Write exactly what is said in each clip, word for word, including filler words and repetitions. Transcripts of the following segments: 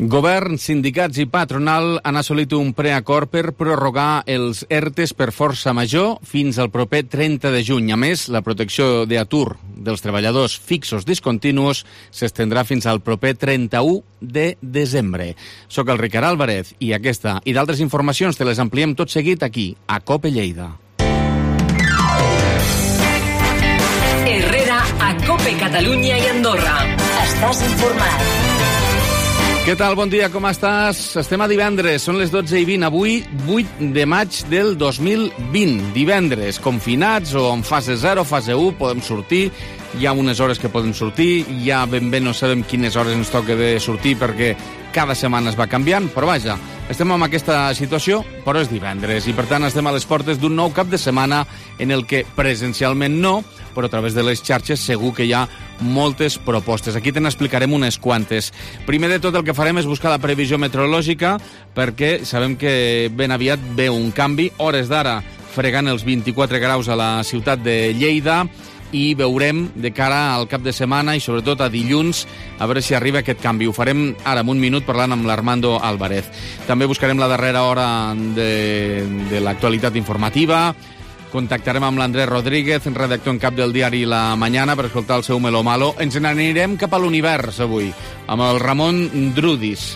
Govern, sindicats i patronal han assolit un preacord per prorrogar els ERTEs per força major fins al proper trenta de juny. A més, la protecció d'atur dels treballadors fixos discontinus s'estendrà fins al proper trenta-u de desembre. Soc el Ricard Álvarez i aquesta i d'altres informacions te les ampliem tot seguit aquí, a COPE Lleida. Herrera, a COPE Catalunya i Andorra. Estàs informat. Què tal? Bon dia, com estàs? Estem a divendres, són les dotze i vint. Avui, vuit de maig del dos mil vint. Divendres, confinats o en fase zero, fase u, podem sortir. Hi ha unes hores que podem sortir, ja ben bé no sabem quines hores ens toca de sortir perquè cada setmana es va canviant, però vaja, estem en aquesta situació, però és divendres i per tant estem a les portes d'un nou cap de setmana en el que presencialment no, però a través de les xarxes segur que hi ha moltes propostes. Aquí te n'explicarem unes quantes. Primer de tot el que farem és buscar la previsió meteorològica perquè sabem que ben aviat ve un canvi. Hores d'ara fregant els vint-i-quatre graus a la ciutat de Lleida i veurem de cara al cap de setmana i sobretot a dilluns a veure si arriba aquest canvi. Ho farem ara en un minut parlant amb l'Armando Álvarez. També buscarem la darrera hora de, de l'actualitat informativa. Contactarem amb l'Andrés Rodríguez, redactor en cap del diari La Mañana, per escoltar el seu Melo Malo. Ens n'anirem cap a l'univers avui, amb el Ramon Drudis.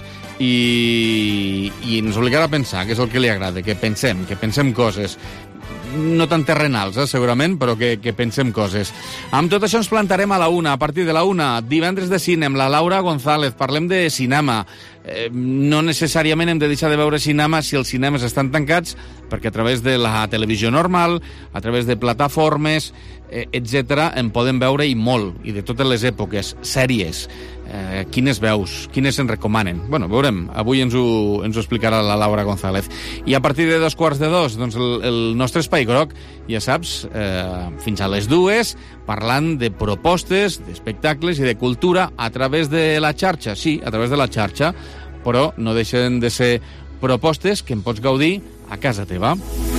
I, i ens obligarà a pensar, que és el que li agrada, que pensem, que pensem coses. No tan terrenals, eh, segurament, però que, que pensem coses. Amb tot això ens plantarem a la una. A partir de la una, divendres de cine, amb la Laura González. Parlem de cinema. Eh, no necessàriament hem de deixar de veure cinema si els cinemes estan tancats, perquè a través de la televisió normal, a través de plataformes, eh, etcètera, en podem veure i molt, i de totes les èpoques. Sèries. Eh, quines veus, quines en recomanen. Bueno, veurem, avui ens ho, ens ho explicarà la Laura González. I a partir de dos quarts de dos, doncs el, el nostre espai groc, ja saps, eh, fins a les dues, parlant de propostes, d'espectacles i de cultura a través de la xarxa. Sí, a través de la xarxa, però no deixen de ser propostes que en pots gaudir a casa teva.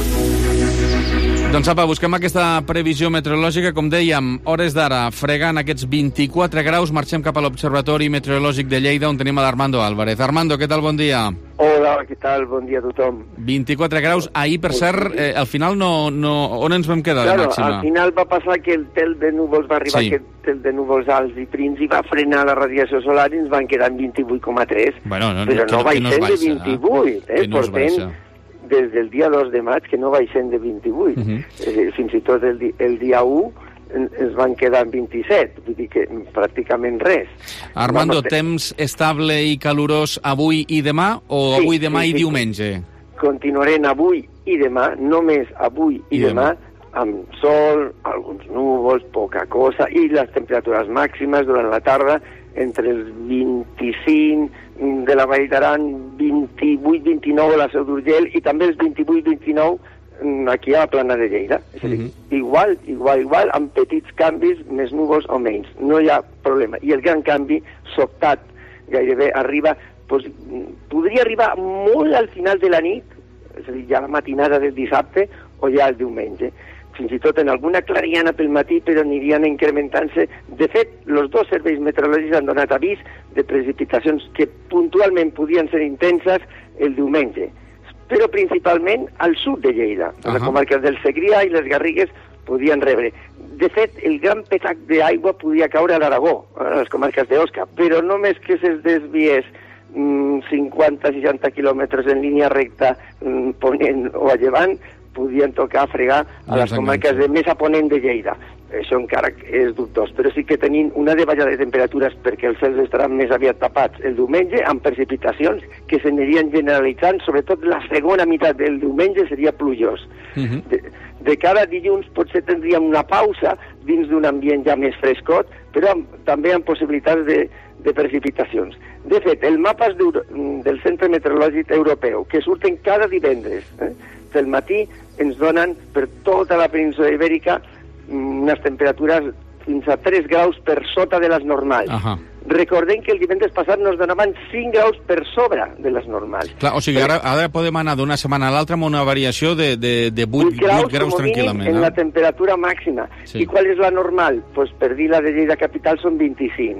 Doncs apa, busquem aquesta previsió meteorològica, com dèiem, hores d'ara, fregant aquests vint-i-quatre graus, marxem cap a l'Observatori Meteorològic de Lleida, on tenim a l'Armando Álvarez. Armando, què tal? Bon dia. Hola, què tal? Bon dia a tothom. vint-i-quatre graus. Ahir, per cert, eh, al final no, no... On ens vam quedar claro, de màxima? Al final va passar que el tel de núvols va arribar, sí. Aquest tel de núvols alts i prims, i va frenar la radiació solar i ens van quedar en vint-i-vuit coma tres. Bueno, no, però que no, no baixem no de vint-i-vuit, eh? Que no Portem des del dia dos de maig que no baixem de vint-i-vuit. Uh -huh. eh, fins i tot el, di el dia u ens van quedar en vint-i-set, vull dir que pràcticament res. Armando, Vam... temps estable i calorós avui i demà, o sí, avui, demà sí, i sí, diumenge? Continuarem avui i demà, només avui i, I demà, demà, amb sol, alguns núvols, poca cosa, i les temperatures màximes durant la tarda entre els vint-i-cinc de la Vall d'Aran, vint-i-vuit vint-i-nou a la Seu d'Urgell i també els vint-i-vuit vint-i-nou aquí a la Plana de Lleida. És a dir, uh-huh. igual, igual, igual, amb petits canvis, més núvols o menys. No hi ha problema. I el gran canvi, sobtat, gairebé arriba, doncs, podria arribar molt al final de la nit, és a dir, ja la matinada del dissabte o ja el diumenge. Fins i tot en alguna clariana pel matí, però anirien incrementant-se. De fet, els dos serveis meteorològics han donat avís de precipitacions que puntualment podien ser intenses el diumenge, però principalment al sud de Lleida. Uh-huh. Les comarques del Segrià i les Garrigues podien rebre. De fet, el gran petac d'aigua podia caure a l'Aragó, a les comarques d'Osca, però només que se'ls desviés mmm, cinquanta a seixanta quilòmetres en línia recta mmm, ponent o a llevant, podien tocar a fregar a les comarques de més a ponent de Lleida. Això encara és dubtós, però sí que tenim una davallada de temperatures perquè els cels estaran més aviat tapats el diumenge amb precipitacions que s'anirien generalitzant, sobretot la segona meitat del diumenge seria plujós. Uh-huh. de, de cara a dilluns potser tindríem una pausa dins d'un ambient ja més frescot, però amb, també amb possibilitats de, de precipitacions. De fet, el mapa del Centre Meteorològic Europeu, que surten cada divendres, eh, del matí, ens donen per tota la península ibèrica unes temperatures fins a tres graus per sota de les normals. Uh-huh. Recordem que el divendres passat nos donaven cinc graus per sobre de les normals. Clar, o sigui, ara, ara podem anar d'una setmana a l'altra amb una variació de, de, de vuit, vuit graus, vuit graus tranquil·lament. En eh? la temperatura màxima. Sí. I qual és la normal? Pues per dir la de Lleida Capital són vint-i-cinc.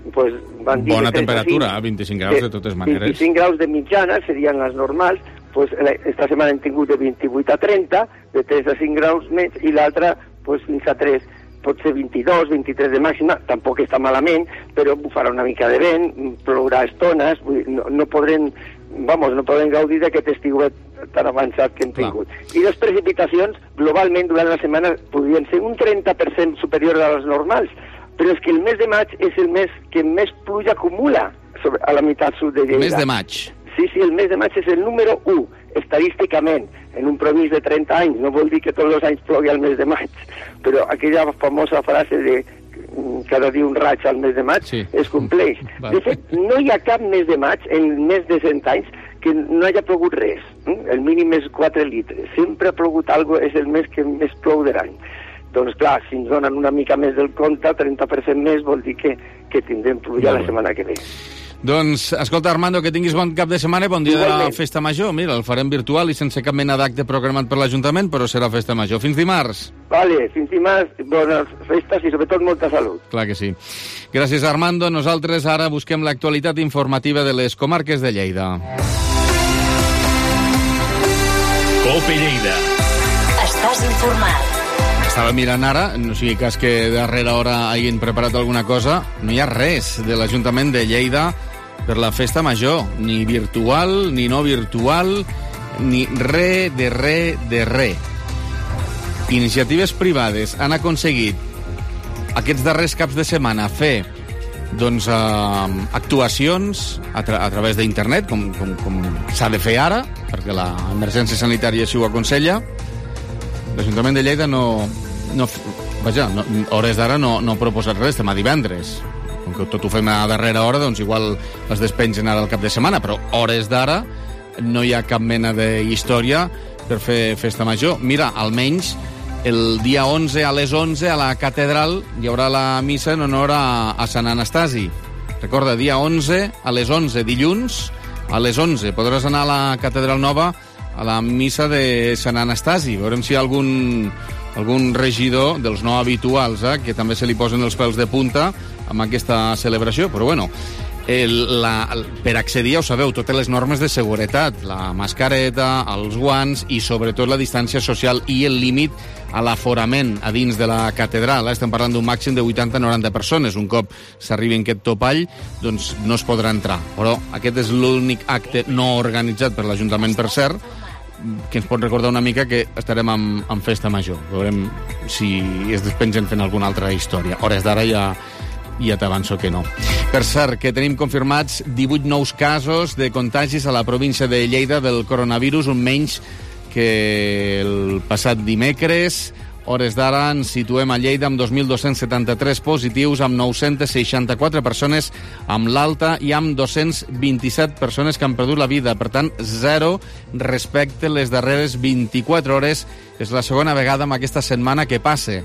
pues, van dir... Bona temperatura, a vint-i-cinc graus de totes maneres. vint-i-cinc graus de mitjana serien les normals, pues, esta setmana hem tingut de vint-i-vuit a trenta, de tres a cinc graus més, i l'altra pues, fins a tres, pot ser vint-i-dos, vint-i-tres de màxima, tampoc està malament, però bufarà una mica de vent, plourà estones, no, no podrem... Vamos, no podem gaudir d'aquest estiuet tan avançat que hem tingut. Clar. I les precipitacions, globalment, durant la setmana, podrien ser un trenta per cent superior a les normals, però és que el mes de maig és el mes que més pluja acumula sobre, a la meitat sud de Lleida. El mes de maig. Sí, sí, el mes de maig és el número u, estadísticament, en un promís de trenta anys. No vol dir que tots els anys plogui al mes de maig, però aquella famosa frase de cada dia un raig al mes de maig, sí, es compleix. De fet, no hi ha cap mes de maig, en més de cent anys, que no hagi plogut res. El mínim és quatre litres. Sempre ha plogut alguna cosa, és el mes que més plou de l'any. Doncs clar, si ens donen una mica més del compte, trenta per cent més, vol dir que, que tindrem pluja ja la setmana que ve. Doncs, escolta, Armando, que tinguis bon cap de setmana i bon dia Igualment. De la festa major. Mira, el farem virtual i sense cap mena d'acte programat per l'Ajuntament, però serà festa major. Fins dimarts. Vale, fins dimarts, bones festes i sobretot molta salut. Clar que sí. Gràcies, Armando. Nosaltres ara busquem l'actualitat informativa de les comarques de Lleida. Cope Lleida. Estàs informat. Estava mirant ara, no sigui cas que darrera hora hagin preparat alguna cosa, no hi ha res de l'Ajuntament de Lleida per la festa major, ni virtual, ni no virtual, ni re de re de re. Iniciatives privades han aconseguit aquests darrers caps de setmana fer doncs, eh, actuacions a, tra a través d'internet, com, com, com s'ha de fer ara, perquè l'emergència sanitària així ho aconsella. L'Ajuntament de Lleida no... no vaja, no, hores d'ara no, no ha proposat res, estem a divendres. Com que tot ho fem a darrera hora, doncs igual es despengen ara al cap de setmana, però hores d'ara no hi ha cap mena d'història per fer festa major. Mira, almenys el dia onze a les onze a la catedral hi haurà la missa en honor a, a Sant Anastasi. Recorda, dia onze a les onze, dilluns a les onze. Podràs anar a la catedral nova a la missa de Sant Anastasi. Veurem si hi ha algun, algun regidor dels no habituals, eh, que també se li posen els pèls de punta amb aquesta celebració, però bueno, el, la, el, per accedir, ja ho sabeu, totes les normes de seguretat, la mascareta, els guants i sobretot la distància social i el límit a l'aforament a dins de la catedral. Estem parlant d'un màxim de vuitanta a noranta persones. Un cop s'arribi en aquest topall, doncs no es podrà entrar. Però aquest és l'únic acte no organitzat per l'Ajuntament, per cert, que ens pot recordar una mica que estarem en, en festa major. Veurem si es despengen fent alguna altra història. Hores d'ara ja, ja t'avanço que no. Per cert, que tenim confirmats divuit nous casos de contagis a la província de Lleida del coronavirus, un menys que el passat dimecres. Hores d'ara ens situem a Lleida amb dos mil dos-cents setanta-tres positius, amb nou-cents seixanta-quatre persones amb l'alta i amb dos-cents vint-i-set persones que han perdut la vida. Per tant, zero respecte les darreres vint-i-quatre hores. És la segona vegada en aquesta setmana que passa.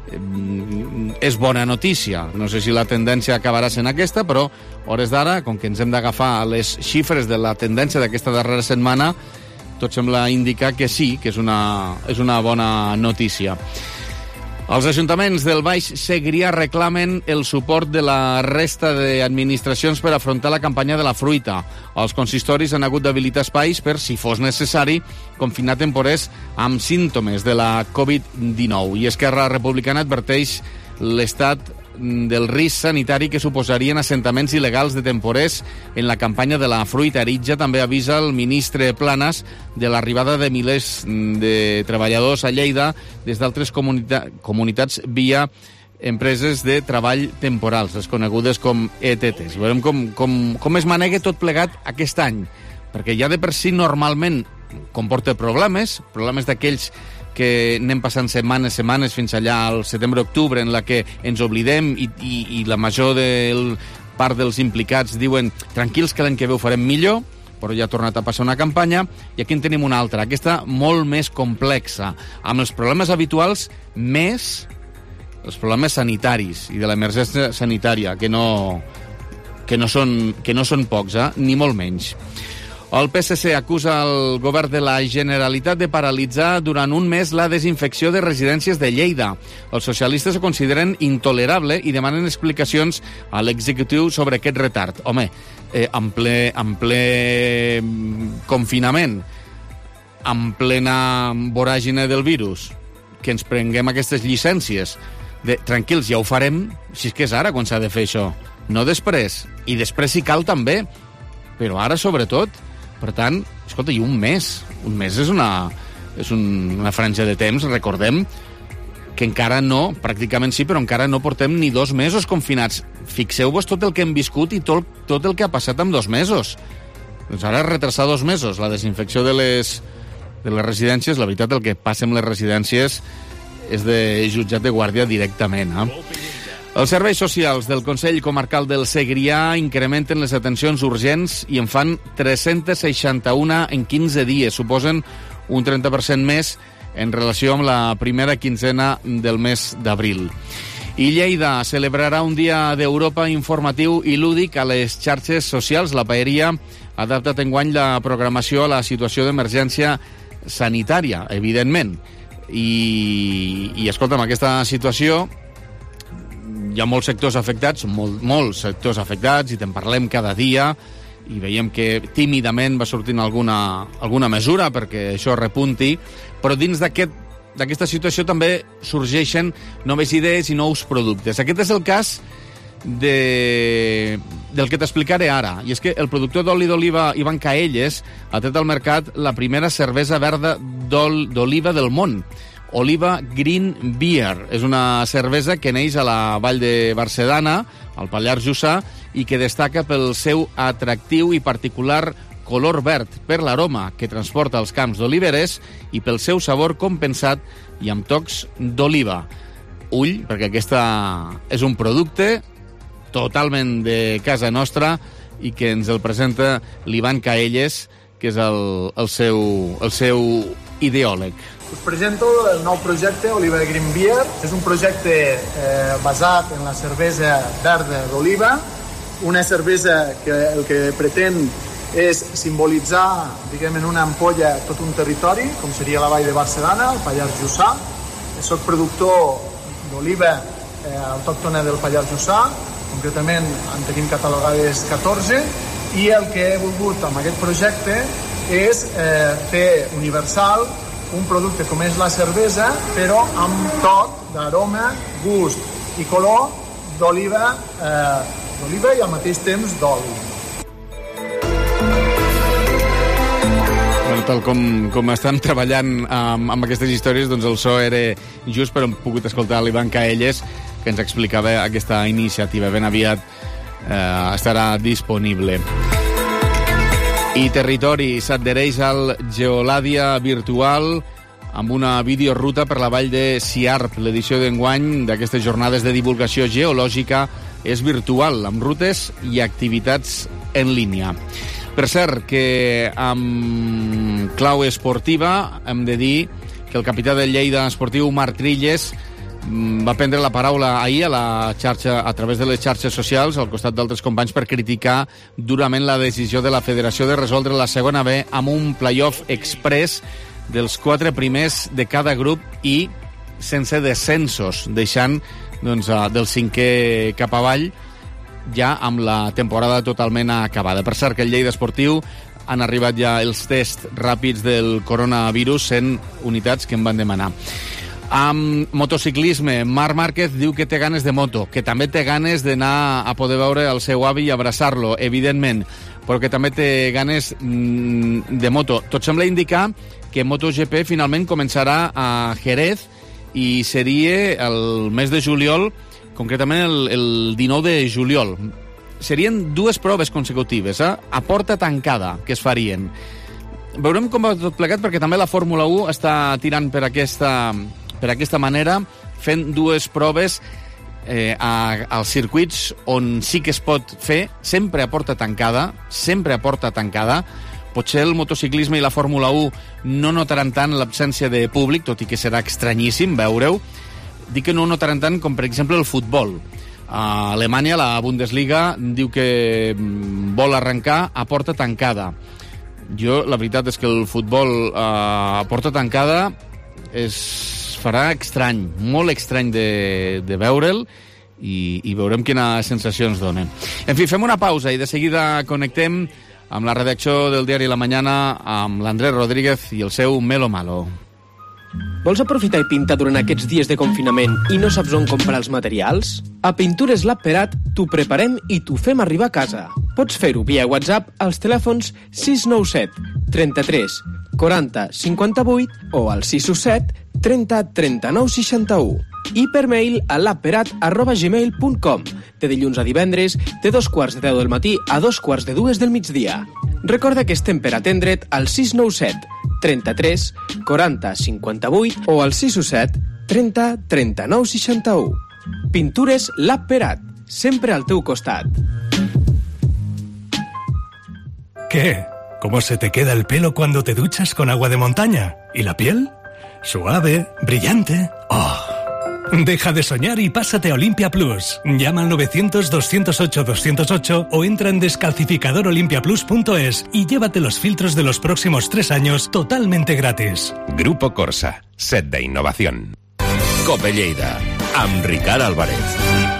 És bona notícia. No sé si la tendència acabarà sent aquesta, però hores d'ara, com que ens hem d'agafar les xifres de la tendència d'aquesta darrera setmana, tot sembla indicar que sí, que és una, és una bona notícia. Els ajuntaments del Baix Segrià reclamen el suport de la resta d'administracions per afrontar la campanya de la fruita. Els consistoris han hagut d'habilitar espais per, si fos necessari, confinar temporers amb símptomes de la covid dinou. I Esquerra Republicana adverteix l'estat del risc sanitari que suposarien assentaments il·legals de temporers en la campanya de la fruita. Aritja també avisa el ministre Planas de l'arribada de milers de treballadors a Lleida des d'altres comunita comunitats via empreses de treball temporals, les conegudes com E T Ts. Veurem com, com, com es manega tot plegat aquest any, perquè ja de per si normalment comporta problemes, problemes d'aquells que anem passant setmanes, setmanes, fins allà al setembre-octubre, en la que ens oblidem i, i, i la major del, part dels implicats diuen tranquils que l'any que ve ho farem millor, però ja ha tornat a passar una campanya, i aquí en tenim una altra, aquesta molt més complexa, amb els problemes habituals més els problemes sanitaris i de l'emergència sanitària, que no, que no, són, que no són pocs, eh? Ni molt menys. El P S C acusa el govern de la Generalitat de paralitzar durant un mes la desinfecció de residències de Lleida. Els socialistes ho consideren intolerable i demanen explicacions a l'executiu sobre aquest retard. Home, eh, en, ple, en ple confinament, en plena voràgine del virus, que ens prenguem aquestes llicències. De, tranquils, ja ho farem, si és que és ara quan s'ha de fer això, no després. I després si cal també, però ara sobretot. Per tant, escolta, i un mes. Un mes és una, és un, una franja de temps, recordem que encara no, pràcticament sí, però encara no portem ni dos mesos confinats. Fixeu-vos tot el que hem viscut i tot, tot el que ha passat en dos mesos. Doncs ara retrasar dos mesos la desinfecció de les, de les residències, la veritat, el que passa amb les residències és de jutjat de guàrdia directament, eh? Els serveis socials del Consell Comarcal del Segrià incrementen les atencions urgents i en fan tres-cents seixanta-un en quinze dies. Suposen un trenta per cent més en relació amb la primera quinzena del mes d'abril. I Lleida celebrarà un dia d'Europa informatiu i lúdic a les xarxes socials. La Paeria ha adaptat enguany la programació a la situació d'emergència sanitària, evidentment. I, i escolta, amb aquesta situació hi ha molts sectors afectats, molt, molts sectors afectats, i te'n parlem cada dia, i veiem que tímidament va sortint alguna, alguna mesura perquè això repunti, però dins d'aquest, d'aquesta situació també sorgeixen noves idees i nous productes. Aquest és el cas de, del que t'explicaré ara, i és que el productor d'oli d'oliva Ivan Caelles ha tret al mercat la primera cervesa verda d'oliva del món, Oliva Green Beer. És una cervesa que neix a la vall de Barcedana, al Pallars Jussà, i que destaca pel seu atractiu i particular color verd, per l'aroma que transporta als camps d'oliveres i pel seu sabor compensat i amb tocs d'oliva. Ull, perquè aquesta és un producte totalment de casa nostra i que ens el presenta l'Ivan Caelles, que és el, el, seu, el seu ideòleg. Us presento el nou projecte Oliva Green Beer. És un projecte eh, basat en la cervesa verda d'oliva, una cervesa que el que pretén és simbolitzar, diguem, en una ampolla tot un territori, com seria la vall de Barcedana, el Pallars Jussà. Soc productor d'oliva eh, autòctona del Pallars Jussà, concretament en tenim catalogades catorze, i el que he volgut amb aquest projecte és eh, fer universal un producte com és la cervesa, però amb toc d'aroma, gust i color d'oliva, eh, d'oliva i al mateix temps d'oli. Bueno, tal com, com estan treballant amb, amb aquestes històries, doncs el so era just, però hem pogut escoltar l'Ivan Caelles, que ens explicava aquesta iniciativa. Ben aviat eh, estarà disponible. I Territori s'adhereix al Geolàdia virtual amb una videoruta per la vall de Siart. L'edició d'enguany d'aquestes jornades de divulgació geològica és virtual, amb rutes i activitats en línia. Per cert, que amb clau esportiva hem de dir que el capità del Lleida esportiu, Marc Trilles, va prendre la paraula ahir a, la xarxa, a través de les xarxes socials, al costat d'altres companys, per criticar durament la decisió de la federació de resoldre la segona B amb un play-off express dels quatre primers de cada grup i sense descensos, deixant doncs, del cinquè cap avall, ja amb la temporada totalment acabada. Per cert, que el Lleida esportiu han arribat ja els tests ràpids del coronavirus, cent unitats que em van demanar. Amb motociclisme, Marc Márquez diu que té ganes de moto, que també té ganes d'anar a poder veure el seu avi i abraçar-lo, evidentment, però que també té ganes de moto. Tot sembla indicar que MotoGP finalment començarà a Jerez i seria el mes de juliol, concretament el, el dinou de juliol. Serien dues proves consecutives, eh? A porta tancada, que es farien. Veurem com va tot plegat, perquè també la Fórmula u està tirant per aquesta, per aquesta manera, fent dues proves eh, a, als circuits on sí que es pot fer, sempre a porta tancada, sempre a porta tancada. Potser el motociclisme i la Fórmula u no notaran tant l'absència de públic, tot i que serà estranyíssim veure-ho. Dic que no notaran tant com, per exemple, el futbol. A Alemanya, la Bundesliga diu que vol arrencar a porta tancada. jo, la veritat és que el futbol eh, a porta tancada es farà estrany, molt estrany de, de veure'l, i, i veurem quina sensació ens dona. En fi, fem una pausa i de seguida connectem amb la redacció del diari La Mañana, amb l'Andrés Rodríguez i el seu Melo Malo. Vols aprofitar i pintar durant aquests dies de confinament i no saps on comprar els materials? A Pintures L'Apperat t'ho preparem i t'ho fem arribar a casa. Pots fer-ho via WhatsApp als telèfons sis nou set, trenta-tres, quaranta, cinquanta-vuit o al sis u set, trenta, trenta-nou, seixanta-u. I per mail a l'apperat arroba gmail punt com. De dilluns a divendres, de dos quarts de deu del matí a dos quarts de dues del migdia. Recorda que estem per atendre't al sis nou set, trenta-tres, quaranta, cinquanta-vuit o al sis u set, trenta, trenta-nou, seixanta-u. Pintures L'Apperat, sempre al teu costat. ¿Qué? ¿Cómo se te queda el pelo cuando te duchas con agua de montaña? ¿Y la piel? Suave, brillante. ¡Oh! Deja de soñar y pásate a Olympia Plus. Llama al novecientos, doscientos ocho, doscientos ocho o entra en descalcificador olympia plus punto es y llévate los filtros de los próximos tres años totalmente gratis. Grupo Corsa, set de innovación. Cope Lleida, amb Ricard Álvarez.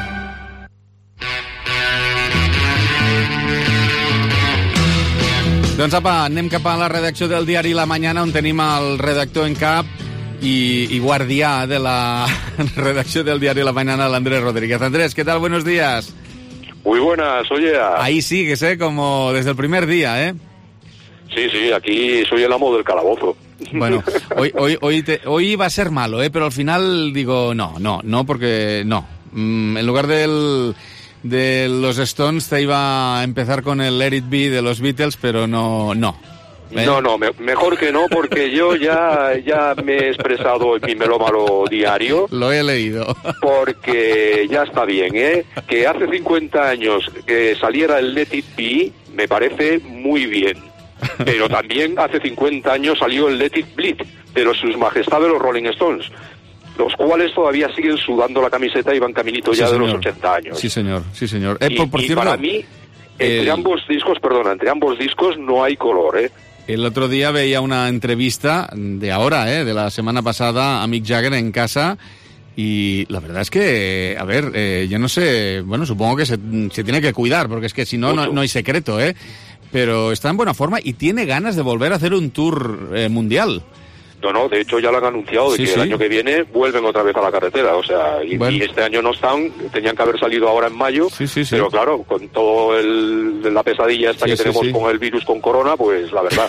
Doncs apa, anem cap a la redacció del diari La Mañana, on tenim el redactor en cap y, y guardià de la redacció del diari La Mañana, el Andrés Rodríguez. Andrés, ¿qué tal? Buenos días. Muy buenas, oye. A... Ahí sigues, ¿eh? Como desde el primer día, ¿eh? Sí, sí, aquí soy el amo del calabozo. Bueno, hoy, hoy, hoy, te, hoy iba a ser malo, ¿eh? Pero al final digo, no, no, no, porque no. Mm, en lugar del... de los Stones te iba a empezar con el Let It Be de los Beatles, pero no, no. ¿Eh? No, no, me, mejor que no, porque yo ya, ya me he expresado en mi melómalo diario. Lo he leído. Porque ya está bien, ¿eh? Que hace cincuenta años que saliera el Let It Be, me parece muy bien. Pero también hace cincuenta años salió el Let It Bleed, de los, sus majestades los Rolling Stones, los cuales todavía siguen sudando la camiseta y van caminito ya sí, de los ochenta años. Sí, señor, sí, señor. Eh, y, por, por y cierto, para mí, entre el... ambos discos, perdona, entre ambos discos no hay color, ¿eh? El otro día veía una entrevista de ahora, ¿eh? De la semana pasada, a Mick Jagger en casa, y la verdad es que, a ver, eh, yo no sé, bueno, supongo que se, se tiene que cuidar, porque es que si no, no, no hay secreto, ¿eh? Pero está en buena forma y tiene ganas de volver a hacer un tour eh, mundial. No, no, de hecho ya lo han anunciado, de sí, que sí. el año que viene vuelven otra vez a la carretera, o sea, y, bueno. y este año no están, tenían que haber salido ahora en mayo, sí, sí, sí. pero claro, con todo el, la pesadilla esta sí, que sí, tenemos sí. con el virus, con corona, pues la verdad.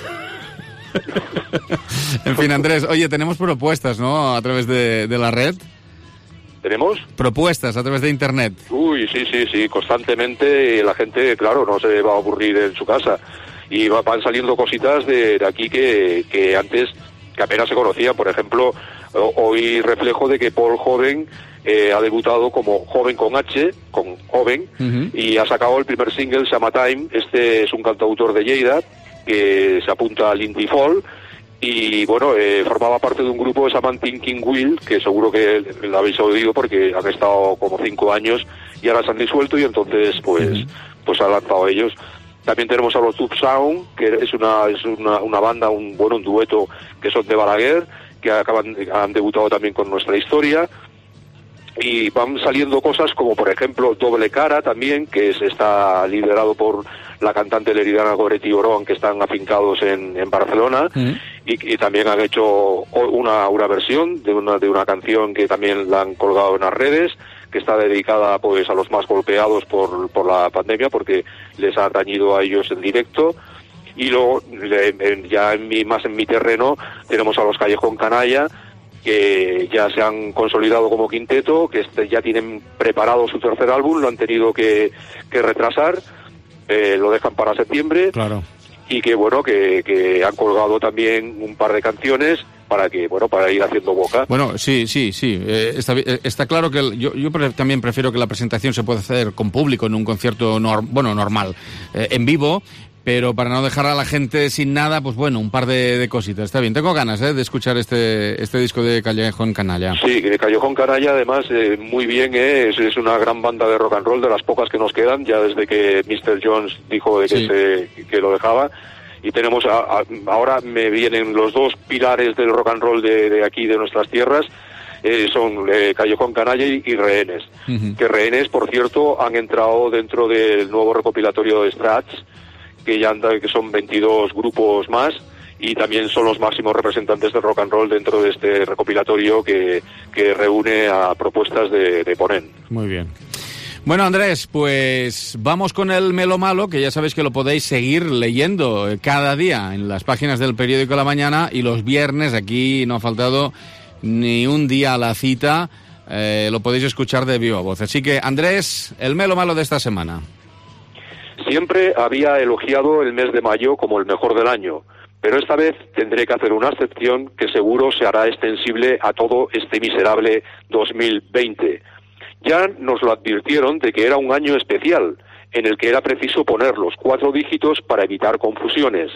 En fin, Andrés, oye, tenemos propuestas, ¿no?, a través de, de la red. ¿Tenemos? Propuestas a través de internet. Uy, sí, sí, sí, constantemente la gente, claro, no se va a aburrir en su casa, y va, van saliendo cositas de, de aquí que, que antes... que apenas se conocía. Por ejemplo, hoy reflejo de que Paul Joven eh, ha debutado como Joven con H, con Joven, uh-huh. y ha sacado el primer single, Summertime. Este es un cantautor de Lleida que se apunta al Indie Folk y, bueno, eh, formaba parte de un grupo que se llama Thinking Wheel, que seguro que lo habéis oído porque han estado como cinco años y ahora se han disuelto y entonces, pues, uh-huh. pues han lanzado ellos. También tenemos a los Tube Sound, que es una es una, una banda, un bueno un dueto que son de Balaguer, que acaban han debutado también con Nuestra Historia. Y van saliendo cosas como, por ejemplo, Doble Cara también, que es, está liderado por la cantante leridana Goretti Orón, que están afincados en, en Barcelona. Uh-huh. y, y también han hecho una, una versión de una, de una canción que también la han colgado en las redes, que está dedicada pues a los más golpeados por, por la pandemia, porque les ha atañido a ellos en directo. Y luego, ya en mi, más en mi terreno, tenemos a los Callejón Canalla, que ya se han consolidado como quinteto, que este, ya tienen preparado su tercer álbum, lo han tenido que, que retrasar, eh, lo dejan para septiembre. Claro. Y que bueno, que, que han colgado también un par de canciones para que, bueno, para ir haciendo boca. Bueno, sí, sí, sí. Eh, está, está claro que el, yo, yo pre- también prefiero que la presentación se pueda hacer con público en un concierto, nor- bueno, normal, eh, en vivo, pero para no dejar a la gente sin nada, pues bueno, un par de, de cositas. Está bien, tengo ganas eh, de escuchar este este disco de Callejón Canalla. Sí, de Callejón Canalla, además, eh, muy bien, eh, es, es una gran banda de rock and roll, de las pocas que nos quedan, ya desde que mister Jones dijo de que, sí. se, que lo dejaba. y tenemos a, a, ahora me vienen los dos pilares del rock and roll de, de aquí, de nuestras tierras, eh, son eh, Callejón Canalla y, y Rehenes. Uh-huh. Que Rehenes, por cierto, han entrado dentro del nuevo recopilatorio de Strats, que ya anda, que son veintidós grupos más, y también son los máximos representantes del rock and roll dentro de este recopilatorio que, que reúne a propuestas de, de Ponent. Muy bien. Bueno, Andrés, pues vamos con el Melo Malo, que ya sabéis que lo podéis seguir leyendo cada día en las páginas del periódico La Mañana, y los viernes aquí no ha faltado ni un día a la cita, eh, lo podéis escuchar de viva voz. Así que, Andrés, el Melo Malo de esta semana. Siempre había elogiado el mes de mayo como el mejor del año, pero esta vez tendré que hacer una excepción que seguro se hará extensible a todo este miserable dos mil veinte. Ya nos lo advirtieron de que era un año especial, en el que era preciso poner los cuatro dígitos para evitar confusiones.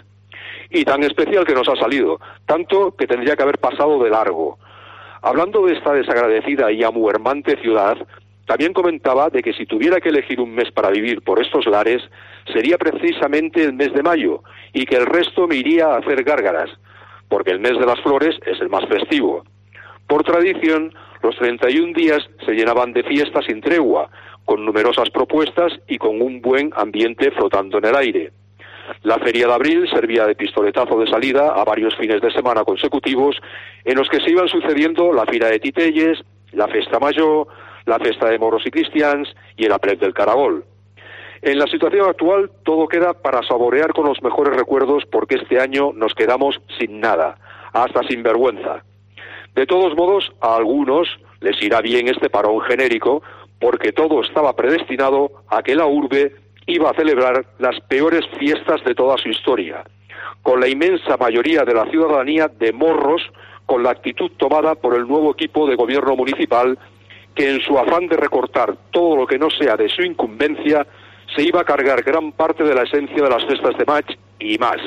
Y tan especial que nos ha salido, tanto que tendría que haber pasado de largo. Hablando de esta desagradecida y amuermante ciudad, también comentaba de que si tuviera que elegir un mes para vivir por estos lares, sería precisamente el mes de mayo, y que el resto me iría a hacer gárgaras, porque el mes de las flores es el más festivo. Por tradición, los treinta y un días se llenaban de fiestas sin tregua, con numerosas propuestas y con un buen ambiente flotando en el aire. La Feria de Abril servía de pistoletazo de salida a varios fines de semana consecutivos, en los que se iban sucediendo la Fira de Titelles, la Festa Major, la Festa de Moros y Cristians y el Aplec del Caragol. En la situación actual, todo queda para saborear con los mejores recuerdos, porque este año nos quedamos sin nada, hasta sin vergüenza. De todos modos, a algunos les irá bien este parón genérico, porque todo estaba predestinado a que la urbe iba a celebrar las peores fiestas de toda su historia, con la inmensa mayoría de la ciudadanía de morros, con la actitud tomada por el nuevo equipo de gobierno municipal, que en su afán de recortar todo lo que no sea de su incumbencia, se iba a cargar gran parte de la esencia de las festas de maig y más.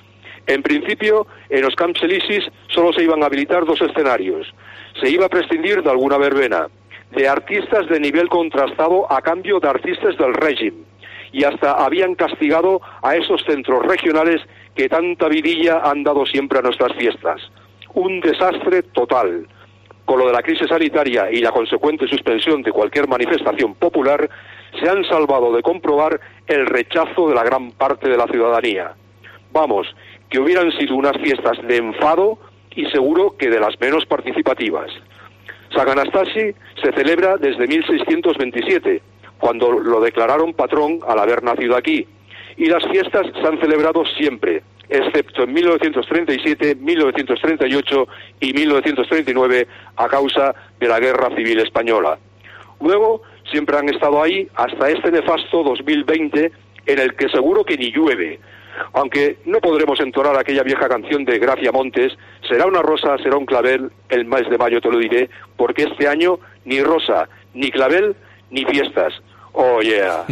En principio, en los Camps Elisis solo se iban a habilitar dos escenarios. Se iba a prescindir de alguna verbena, de artistas de nivel contrastado a cambio de artistas del régimen, y hasta habían castigado a esos centros regionales que tanta vidilla han dado siempre a nuestras fiestas. Un desastre total. Con lo de la crisis sanitaria y la consecuente suspensión de cualquier manifestación popular, se han salvado de comprobar el rechazo de la gran parte de la ciudadanía. Vamos, que hubieran sido unas fiestas de enfado y seguro que de las menos participativas. San Anastasi se celebra desde mil seiscientos veintisiete, cuando lo declararon patrón al haber nacido aquí, y las fiestas se han celebrado siempre, excepto en mil novecientos treinta y siete, mil novecientos treinta y ocho y mil novecientos treinta y nueve a causa de la Guerra Civil Española. Luego siempre han estado ahí hasta este nefasto dos mil veinte, en el que seguro que ni llueve, aunque no podremos entonar aquella vieja canción de Gracia Montes, será una rosa, será un clavel, el mes de mayo te lo diré, porque este año ni rosa, ni clavel, ni fiestas. Oh, yeah.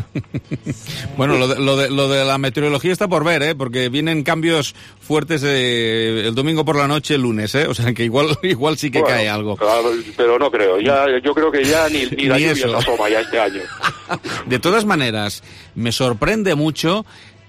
Bueno, lo de, lo, de, lo de la meteorología está por ver, ¿eh? Porque vienen cambios fuertes eh, el domingo por la noche, el lunes, ¿eh? O sea, que igual igual sí que bueno, cae algo. Claro, pero no creo. Ya, yo creo que ya ni, ni la ni lluvia eso. se asoma ya este año. De todas maneras, me sorprende mucho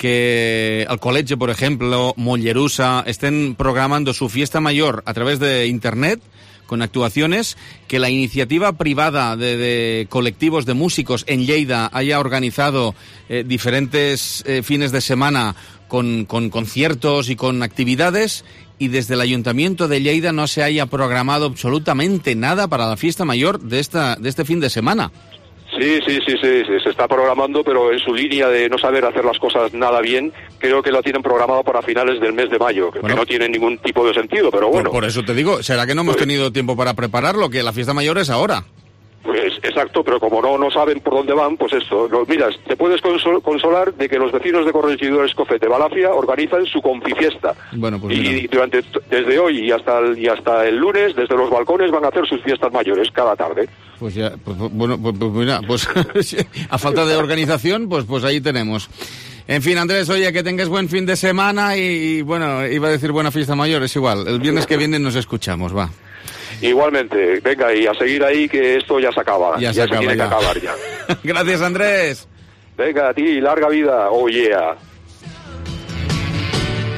que el Colegio, por ejemplo, Mollerussa, estén programando su fiesta mayor a través de Internet, con actuaciones, que la iniciativa privada de, de colectivos de músicos en Lleida haya organizado eh, diferentes eh, fines de semana con, con conciertos y con actividades, y desde el Ayuntamiento de Lleida no se haya programado absolutamente nada para la fiesta mayor de, esta, de este fin de semana. Sí, sí, sí, sí, sí, se está programando, pero en su línea de no saber hacer las cosas nada bien, creo que lo tienen programado para finales del mes de mayo, que, bueno, que no tiene ningún tipo de sentido, pero bueno. Por, por eso te digo, ¿será que no hemos pues, tenido tiempo para prepararlo? Que la fiesta mayor es ahora. Pues exacto, pero como no no saben por dónde van, pues esto, lo, mira, te puedes consol, consolar de que los vecinos de Corregidor Escofete Balafia organizan su confifiesta. Bueno, pues y mira. durante desde hoy y hasta el, y hasta el lunes, desde los balcones van a hacer sus fiestas mayores cada tarde. Pues ya, pues, bueno, pues, pues mira, pues a falta de organización, pues pues ahí tenemos. En fin, Andrés, oye, que tengas buen fin de semana y, y bueno, iba a decir buena fiesta mayor, es igual. El viernes que viene nos escuchamos, va. Igualmente, venga, y a seguir ahí que esto ya se acaba. Ya, ya se, se acaba, tiene ya. que acabar ya. Gracias, Andrés. Venga, a ti, larga vida. Oh, yeah.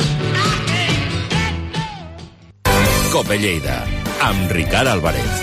Cope Lleida, amb Ricard Álvarez.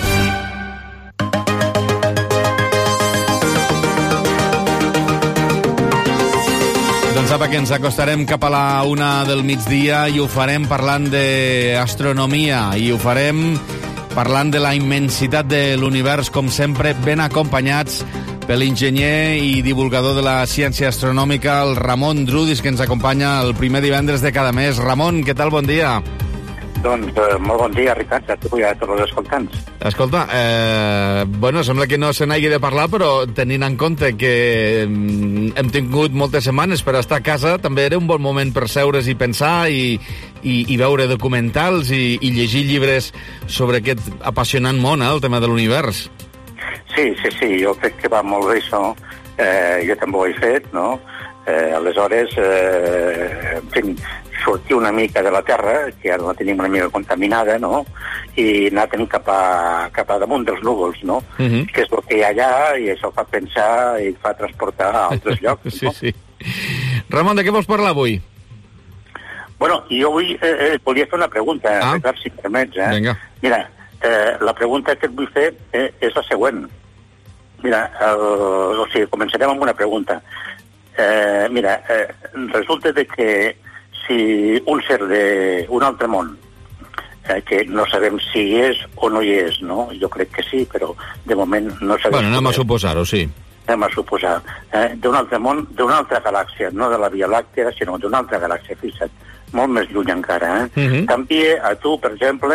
Doncs apa, que ens acostarem cap a la una del migdia i ho farem parlant d'astronomia i ho farem parlant de la immensitat de l'univers, com sempre, ben acompanyats per l'enginyer i divulgador de la ciència astronòmica, el Ramon Drudis, que ens acompanya el primer divendres de cada mes. Ramon, què tal? Bon dia. Doncs eh, molt bon dia, Ricard, a tu i a tots els escoltants. Escolta, eh, bueno, sembla que no se n'hagi de parlar, però tenint en compte que hem tingut moltes setmanes per estar a casa, també era un bon moment per seure's i pensar i, i, i veure documentals i, i llegir llibres sobre aquest apassionant món, eh, el tema de l'univers. Sí, sí, sí, jo crec que va molt bé això. Eh, jo també ho he fet, no? Eh, aleshores, eh, en fi, sortir una mica de la Terra, que ara la tenim una mica contaminada, no?, i anar tenint cap a, cap a damunt dels núvols, no?, uh-huh. que és el que hi ha allà, i això fa pensar i fa transportar a altres llocs, sí, no? Sí. Ramon, de què vols parlar avui? Bueno, jo avui eh, eh, volia fer una pregunta, ah. Ricard, si permets, eh? Vinga. Mira, eh, la pregunta que et vull fer eh, és la següent. Mira, el, o sigui, començarem amb una pregunta. Eh, mira, eh, resulta de que si un ser d'un altre món, eh, que no sabem si hi és o no hi és, no? Jo crec que sí, però de moment no sabem... Bueno, anem a suposar-ho, sí. Anem a suposar. Eh, d'un altre món, d'una altra galàxia, no de la Via Làctea, sinó d'una altra galàxia, fixa't, molt més lluny encara, eh? Uh-huh. T'envia a tu, per exemple,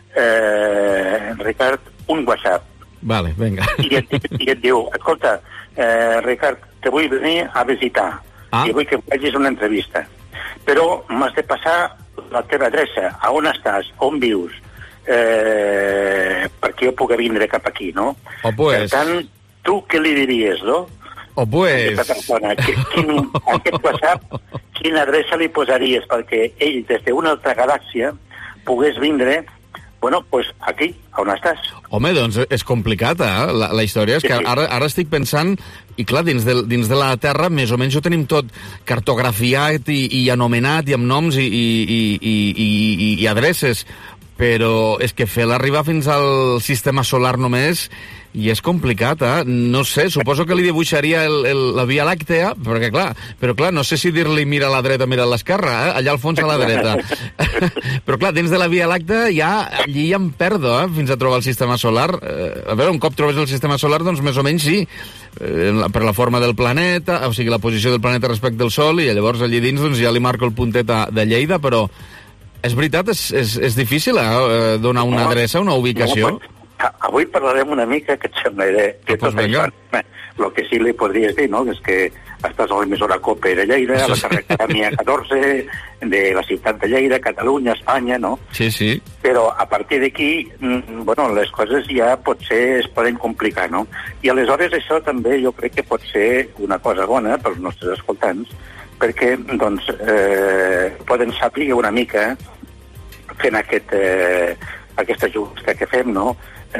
eh, Ricard, un WhatsApp. Vale, vinga. I et, i et diu, escolta, eh, Ricard, te vull venir a visitar, ah. i vull que facis una entrevista. Però m'has de passar la teva adreça, a on estàs, on vius, eh, perquè jo pugui vindre cap aquí, no? O pues... Per tant, tu què li diries, no? O pues... Aquesta persona, quin, aquest WhatsApp, quina adreça li posaries perquè ell, des d'una altra galàxia, pogués vindre, bueno, pues aquí, on estàs. Home, doncs és complicat, eh? La, la història és que ara, ara estic pensant, i clar, dins de, dins de la Terra més o menys ho tenim tot cartografiat i, i anomenat i amb noms i, i, i, i, i, i adreces, però és que fer-la arribar fins al sistema solar només i és complicat, eh? No sé, suposo que li dibuixaria el, el, la Via Làctea, perquè clar, però clar, no sé si dir-li mira a la dreta, mira a l'esquerra, eh? Allà al fons a la dreta. Però clar, dins de la Via Làctea ja, allí ja em perdo, eh? Fins a trobar el sistema solar. Eh, a veure, un cop trobes el sistema solar, doncs més o menys sí, eh, per la forma del planeta, o sigui, la posició del planeta respecte al Sol, i llavors allí dins doncs, ja li marco el puntet de Lleida, però és veritat, és, és, és difícil eh, donar una adreça, una ubicació. No, avui parlarem una mica, que et sembla, de, de tot pues això. El que sí li podries dir, no?, és que estàs a l'emissora COPE de Lleida, a la carrer Acadèmia catorze, de la ciutat de Lleida, Catalunya, Espanya, no? Sí, sí. Però a partir d'aquí, bueno, les coses ja potser es poden complicar, no? I aleshores això també jo crec que pot ser una cosa bona pels nostres escoltants, perquè, doncs, eh, poden saber una mica, fent aquest, eh, aquesta justa que fem, no?,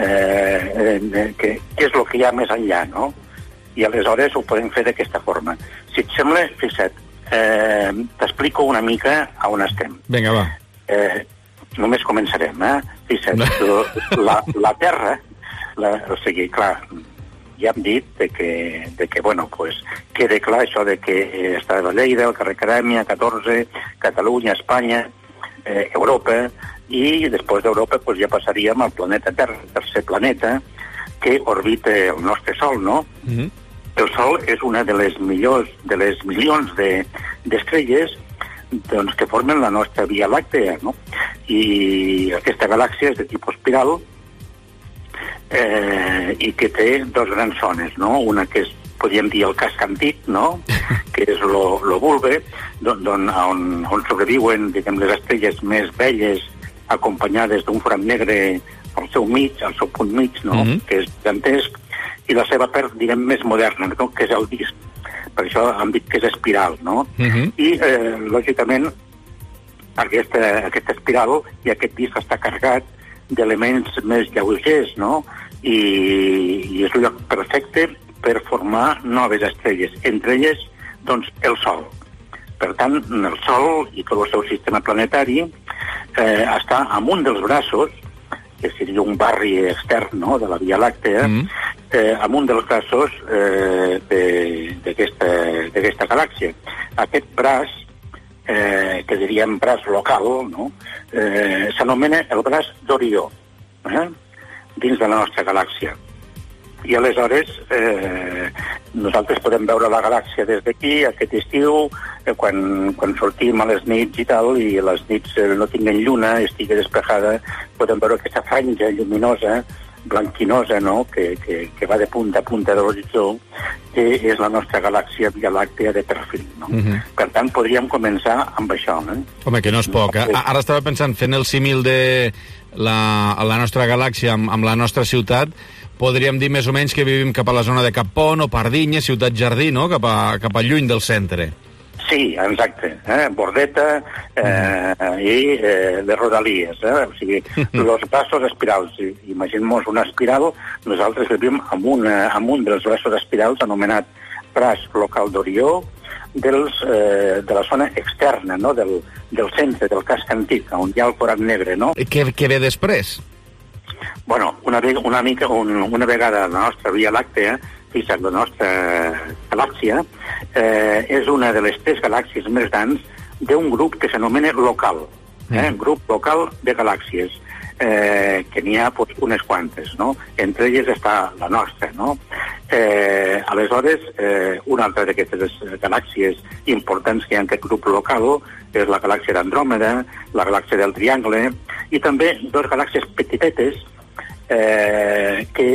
eh, eh, que, que és el que hi ha més enllà, no? I aleshores ho podem fer d'aquesta forma. Si et sembla, fixa't, eh, t'explico una mica a on estem. Vinga, va. Eh, només començarem, eh? Fixa't, la, la Terra, la, o sigui, clar, ja hem dit de que, de que bueno, pues, quede clar això de que està a Lleida, el carrer Acadèmia, catorze, Catalunya, Espanya, eh, Europa, i després d'Europa pues, ja passaríem al planeta Terra, el tercer planeta que orbita el nostre Sol, no? Mm-hmm. El Sol és una de les millors, de les milions de, d'estrelles doncs, que formen la nostra Via Làctea, no? I aquesta galàxia és de tipus espiral eh, i que té dos grans zones, no? Una que és, podríem dir, el casc antic, no?, que és lo, lo bulbe, don, don, on, on sobreviuen, diguem, les estrelles més velles, acompanyades d'un forat negre al seu mig, al seu punt mig, no?, mm-hmm. que és gigantesc, i la seva part, diguem, més moderna, no?, que és el disc. Per això han dit que és espiral, no? Mm-hmm. I, eh, lògicament, aquesta, aquesta espiral i aquest disc està carregat d'elements més lleugers, no?, i, i és el lloc perfecte per formar noves estrelles, entre elles, doncs, el Sol. Per tant, el Sol i tot el seu sistema planetari eh, està amunt dels braços, que seria un barri extern, no?, de la Via Làctea, mm. eh, amunt dels braços eh, d'aquesta galàxia. Aquest braç, eh, que diríem braç local, no?, eh, s'anomena el braç d'Orió, eh, dins de la nostra galàxia. I aleshores eh, nosaltres podem veure la galàxia des d'aquí aquest estiu, eh, quan, quan sortim a les nits i tal, i les nits eh, no tinguen lluna, estigui despejada, podem veure aquesta franja lluminosa, blanquinosa, no?, que, que, que va de punta a punta de l'horitzó, que és la nostra galàxia Via Làctea de perfil, no? Uh-huh. Per tant, podríem començar amb això, eh? Home, que no és poc, eh? Ara estava pensant, fent el símil de la, la nostra galàxia amb, amb la nostra ciutat, podríem dir més o menys que vivim cap a la zona de Cap Pont o Pardinya, Ciutat Jardí, no?, cap a, cap a lluny del centre. Sí, exacte. Eh? Bordeta eh, mm. i eh, les rodalies. Eh? O sigui, els braços espirals. Imaginem-nos una espiral, nosaltres vivim amb un, amb un dels braços espirals anomenat braç local d'Orió, dels, eh, de la zona externa, no?, del, del centre, del casc antic, on hi ha el forat negre, no? Què, què ve després? Bueno, una, una, mica, un, una vegada la nostra Via Làctea, fixa't, la nostra galàxia, eh, és una de les tres galàxies més grans d'un grup que s'anomena local, eh? Grup local de galàxies, eh, que n'hi ha pues, unes quantes, no? Entre elles està la nostra, no? Eh, aleshores, eh, una altra d'aquestes galàxies importants que hi ha en aquest grup local és la galàxia d'Andròmeda, la galàxia del Triangle, i també dues galàxies petitetes eh, que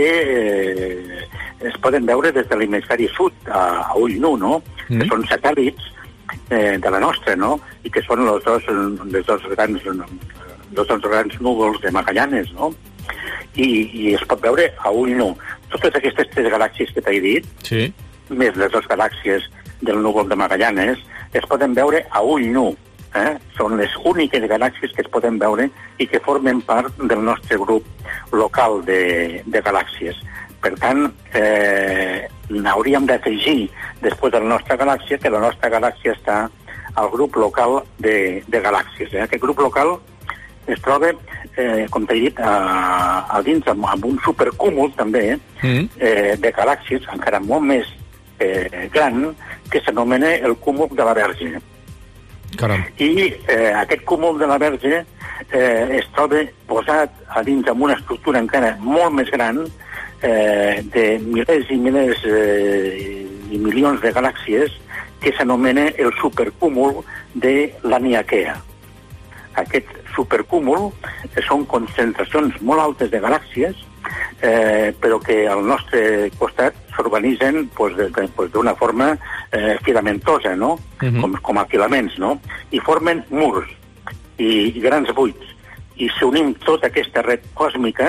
eh, es poden veure des de l'hemisferi sud a, a ull nu, no? Mm. Que són satèl·lits eh, de la nostra, no? I que són els dos, les dos grans, els dos grans núvols de Magallanes, no? I, i es pot veure a ull nu. Totes aquestes tres galàxies que t'he dit, sí, més les dues galàxies del núvol de Magallanes, es poden veure a ull nu. Eh? Són les úniques galàxies que es poden veure i que formen part del nostre grup local de, de galàxies. Per tant, eh, n'hauríem d'afegir, després de la nostra galàxia, que la nostra galàxia està al grup local de, de galàxies. Eh? Aquest grup local es troba, eh, com t'he dit, a, a dins amb, amb un supercúmul, també, mm. eh, de galàxies encara molt més eh, gran, que s'anomena el cúmul de la Verge. Caram. I eh, aquest cúmul de la Verge eh, es troba posat a dins amb una estructura encara molt més gran eh, de milers i milers eh, i milions de galàxies que s'anomena el supercúmul de l'Aniakea. Aquest supercúmul eh, són concentracions molt altes de galàxies, eh, però que al nostre costat s'organitzen pues, d'una pues, forma eh, filamentosa, no? Uh-huh. com, com a filaments, no? I formen murs i, i grans buits. I si unim tota aquesta red còsmica,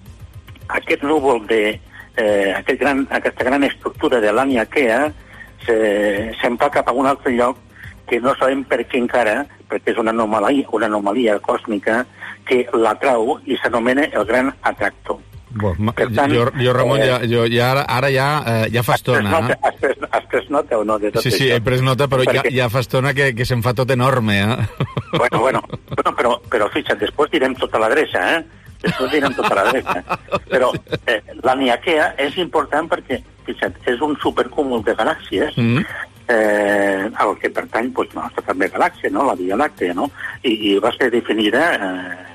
aquest núvol de eh, aquest gran, aquesta gran estructura de l'Aniakea se'n va cap a un altre lloc que no sabem per què encara, perquè és una anomalia, una anomalia còsmica que l'atrau i s'anomena el gran atractor. Bon, tant, jo, jo, Ramon, eh, ja, jo, ja ara, ara ja, eh, ja fa estona. Has, has, pres, has pres nota o no de tot sí, això? Sí, he pres nota, però perquè... ja, ja fa estona que, que se'n fa tot enorme, eh? Bueno, bueno, bueno però, però fixa't, després direm tota l'adreça, eh? Després direm tota l'adreça. Però eh, l'Aniakea és important perquè, fixa't, és un supercúmul de galàxies, mm. eh, al que pertany, doncs, la nostra també galàxia, no? La Via Làctea, no? I, i va ser definida... Eh,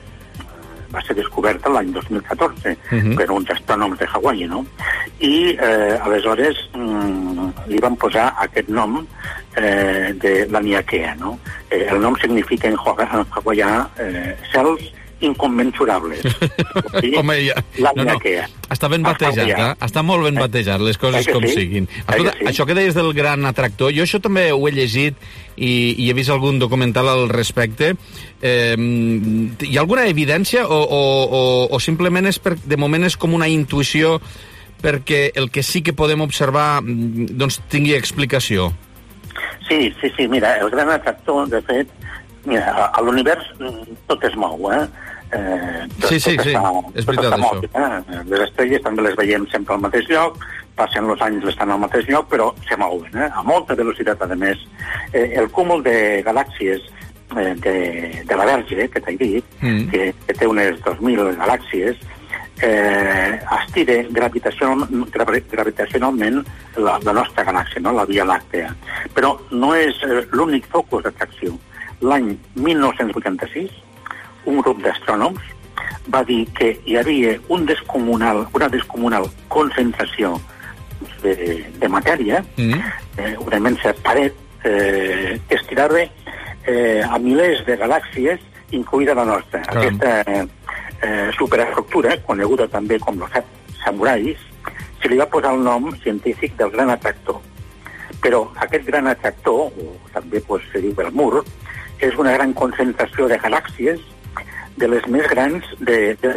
va ser descoberta l'any dos mil catorze uh-huh. per uns astrònoms de Hawaii, no? I eh, aleshores mm, li van posar aquest nom eh, de l'Aniakea, no? Eh, el nom significa en hawaià eh, cels incommensurables. Sí? Home, ja... no, no. Està ben batejat, eh? Està molt ben batejat, les coses com sí? siguin. Escolta, que sí? Això que deies del gran atractor, jo això també ho he llegit i, i he vist algun documental al respecte. Eh, hi ha alguna evidència o, o, o, o simplement és per, de moment és com una intuïció perquè el que sí que podem observar doncs tingui explicació? Sí, sí, sí, mira, el gran atractor, de fet, mira, a l'univers tot es mou, eh? Eh, tot, sí, sí, tot sí, està, és veritat això. Mòbil, eh? Les estrelles també les veiem sempre al mateix lloc, passen els anys estan al mateix lloc, però se mouen, eh? A molta velocitat, a més. Eh, el cúmul de galàxies eh, de, de la Verge, que t'he dit, mm. que, que té unes dos mil galàxies, eh, estira gravitacional, gravitacionalment la, la nostra galàxia, no? La Via Làctea. Però no és eh, l'únic focus d'atracció. L'any mil nou-cents vuitanta-sis, un grup d'astrònoms va dir que hi havia un descomunal, una descomunal concentració de, de matèria, mm. eh, una immensa paret eh, que estirava eh, a milers de galàxies, incluïda la nostra. Caram. Aquesta eh, superestructura, coneguda també com els set samurais, se li va posar el nom científic del gran atractor. Però aquest gran atractor, o també pues, se diu el mur, és una gran concentració de galàxies de les més grans de, de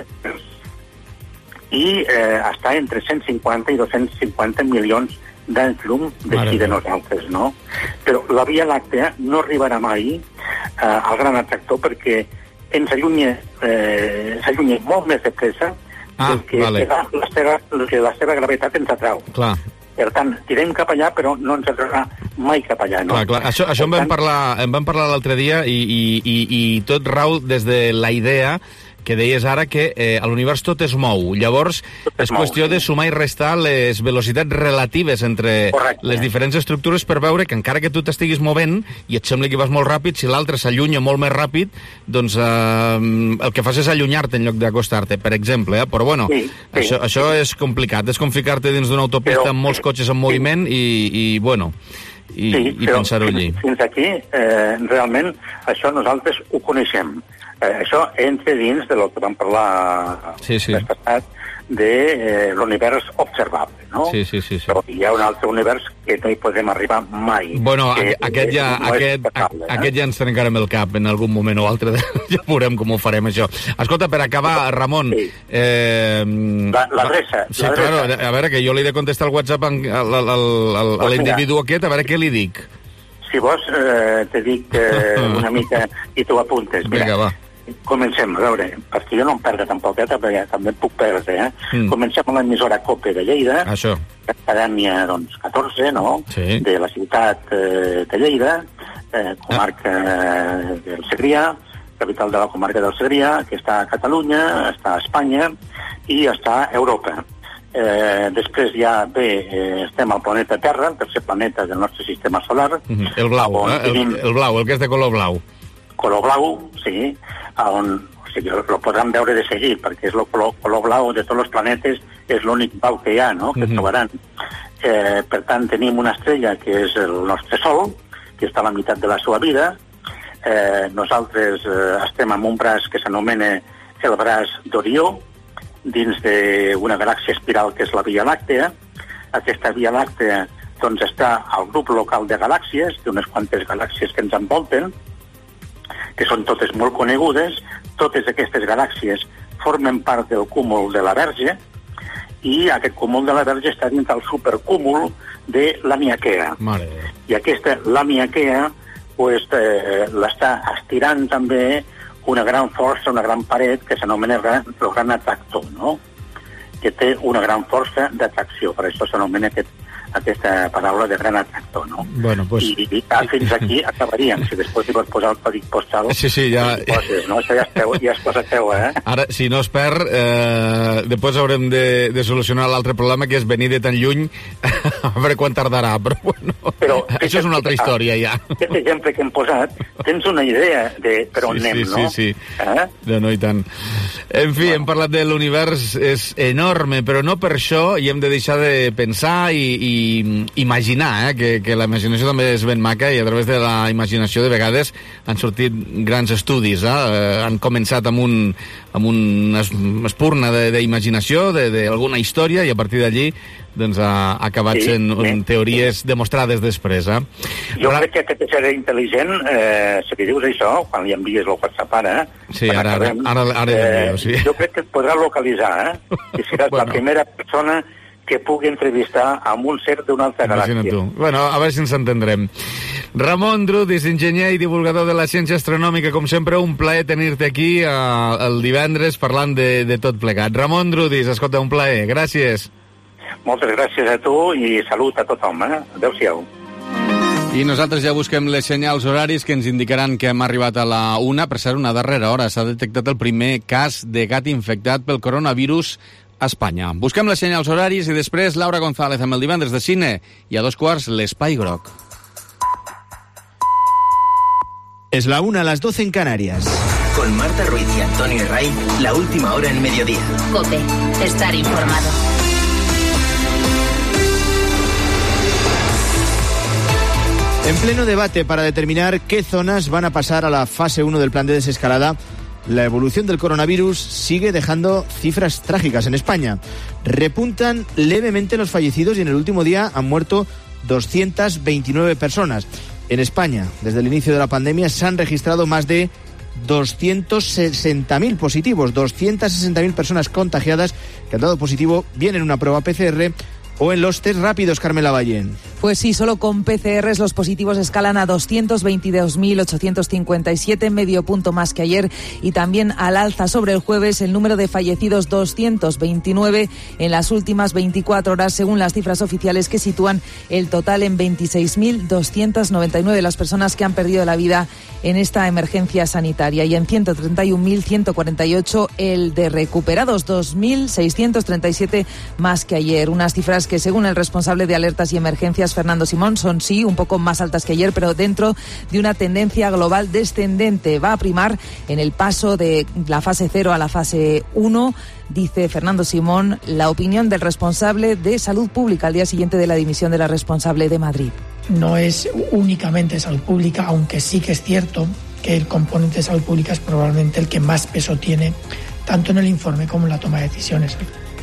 i eh, està entre cent cinquanta i dos-cents cinquanta milions d'anys llum d'aquí de nosaltres, no? Però la Via Làctea no arribarà mai eh, al gran atractor perquè ens allunya, eh, s'allunya molt més de pressa ah, del que, vale. la, la seva, que la seva gravetat ens atrau. Clar. Per tant, tirem cap allà, però no ens atraurà mai cap allà, no? Clar, clar. Això, això en vam parlar, en vam parlar l'altre dia i, i, i, i tot rau des de la idea que deies ara que eh, a l'univers tot es mou. Llavors, tot és mou, qüestió sí. de sumar i restar les velocitats relatives entre Correcte. les diferents estructures per veure que encara que tu t'estiguis movent i et sembli que vas molt ràpid, si l'altre s'allunya molt més ràpid, doncs eh, el que fas és allunyar-te en lloc d'acostar-te, per exemple. Eh? Però bueno, sí, sí, això, això sí. és complicat. És com ficar-te dins d'una autopista Però, amb molts cotxes en moviment sí. i, i, bueno, i, sí, i pensar-ho allí. Fins aquí, eh, realment, això nosaltres ho coneixem. Eh, això entra dins de lo que vam parlar sí, sí. l'any passat de eh, l'univers observable, no? Sí, sí, sí, sí. Però hi ha un altre univers que no hi podem arribar mai. Bueno, que, aquest, ja, no aquest, passable, a, aquest ja ens trencarem el cap en algun moment o altre. Ja veurem com ho farem, això. Escolta, per acabar, Ramon... Sí. Eh, L'adreça. Sí, claro, a veure, que jo li he de contestar al WhatsApp a l'individu aquest, a veure què li dic. Si vols, eh, te dic eh, una mica i tu apuntes. Mira, Vinga, va. Comencem, a veure, perquè jo no em perdo tampoc, eh, perquè també em puc perdre, eh? Mm. Comencem amb l'emissora COPE de Lleida, Això. Acadèmia, doncs, catorze, no?, sí. de la ciutat eh, de Lleida, eh, comarca ah. del Segrià, capital de la comarca del Segrià, que està a Catalunya, està a Espanya i està a Europa. Eh, després ja bé, eh, estem al planeta Terra, el tercer planeta del nostre sistema solar. Mm-hmm. El blau, eh? el, el blau, el que és de color blau. Color blau, sí, on, o sigui, el podran veure de seguir, perquè és el color, color blau de tots els planetes, és l'únic blau que hi ha, no?, que mm-hmm. trobaran. Eh, per tant, tenim una estrella que és el nostre Sol, que està a la meitat de la seva vida. Eh, nosaltres eh, estem en un braç que s'anomena el braç d'Orió, dins d'una galàxia espiral que és la Via Làctea. Aquesta Via Làctea doncs, està al grup local de galàxies, d'unes quantes galàxies que ens envolten, que són totes molt conegudes. Totes aquestes galàxies formen part del cúmul de la Verge i aquest cúmul de la Verge està dins del supercúmul de Laniakea. Mare. I aquesta Laniakea pues, eh, l'està estirant també una gran força, una gran paret que s'anomena el gran atractor, no?, que té una gran força d'atracció. Per això s'anomena aquest aquesta paraula de gran atractor, no? Bueno, pues... I, i ah, fins aquí acabaríem. Si després hi vols posar el còdic postal... Sí, sí, ja... Poses, no? Això ja és, teu, ja és cosa teua, eh? Ara, si no es perd, eh, després haurem de, de solucionar l'altre problema, que és venir de tan lluny, a veure quan tardarà, però bueno... Però, això és una altra història, ja. Aquest exemple que hem posat, tens una idea de per on sí, anem, sí, no? Sí, sí, eh? no, no, i tant. En fi, bueno. hem parlat de l'univers, és enorme, però no per això hi hem de deixar de pensar i, i imaginar, eh? que, que la imaginació també és ben maca i a través de la imaginació de vegades han sortit grans estudis, eh? han començat amb un, amb un espurna d'imaginació d'alguna història i a partir d'allí doncs ha acabat sí, sent sí, teories sí. demostrades després. Eh? Jo Ara... crec que aquest ésser intel·ligent, eh, si li dius això, quan li envies el WhatsApp ara... Sí, ara, ara, ara, ara eh, envio, sí. Jo crec que et podrà localitzar, eh? I seràs bueno. la primera persona que pugui entrevistar amb un ser d'una altra galàxia. Tu. Bueno, a veure si ens entendrem. Ramon Drudis, enginyer i divulgador de la ciència astronòmica, com sempre, un plaer tenir-te aquí eh, el divendres parlant de, de tot plegat. Ramon Drudis, escolta, un plaer. Gràcies. Moltes gràcies a tu i salut a tothom, eh? Adéu-siau. I nosaltres ja busquem les senyals horaris que ens indicaran que hem arribat a la una. Per ser una darrera hora s'ha detectat el primer cas de gat infectat pel coronavirus a Espanya. Busquem les senyals horaris i després Laura González amb el divendres de cine i a dos quarts l'Espai Groc. Es la una a las doce en Canarias. Con Marta Ruiz y Antonio Herray, la última hora en mediodía. COPE, estar informado. En pleno debate para determinar qué zonas van a pasar a la fase uno del plan de desescalada, la evolución del coronavirus sigue dejando cifras trágicas en España. Repuntan levemente los fallecidos y en el último día han muerto doscientas veintinueve personas. En España, desde el inicio de la pandemia, se han registrado más de doscientos sesenta mil positivos, doscientas sesenta mil personas contagiadas que han dado positivo bien en una prueba P C R o en los test rápidos, Carmela Ballén. Pues sí, solo con P C Rs los positivos escalan a doscientos veintidós mil ochocientos cincuenta y siete, medio punto más que ayer, y también al alza sobre el jueves el número de fallecidos, doscientos veintinueve en las últimas veinticuatro horas, según las cifras oficiales que sitúan el total en veintiséis mil doscientos noventa y nueve las personas que han perdido la vida en esta emergencia sanitaria, y en ciento treinta y un mil ciento cuarenta y ocho el de recuperados, dos mil seiscientos treinta y siete más que ayer. Unas cifras que, según el responsable de alertas y emergencias, Fernando Simón, son sí un poco más altas que ayer, pero dentro de una tendencia global descendente. Va a primar en el paso de la fase cero a la fase uno, dice Fernando Simón, la opinión del responsable de Salud Pública al día siguiente de la dimisión de la responsable de Madrid. No es únicamente salud pública, aunque sí que es cierto que el componente de salud pública es probablemente el que más peso tiene, tanto en el informe como en la toma de decisiones.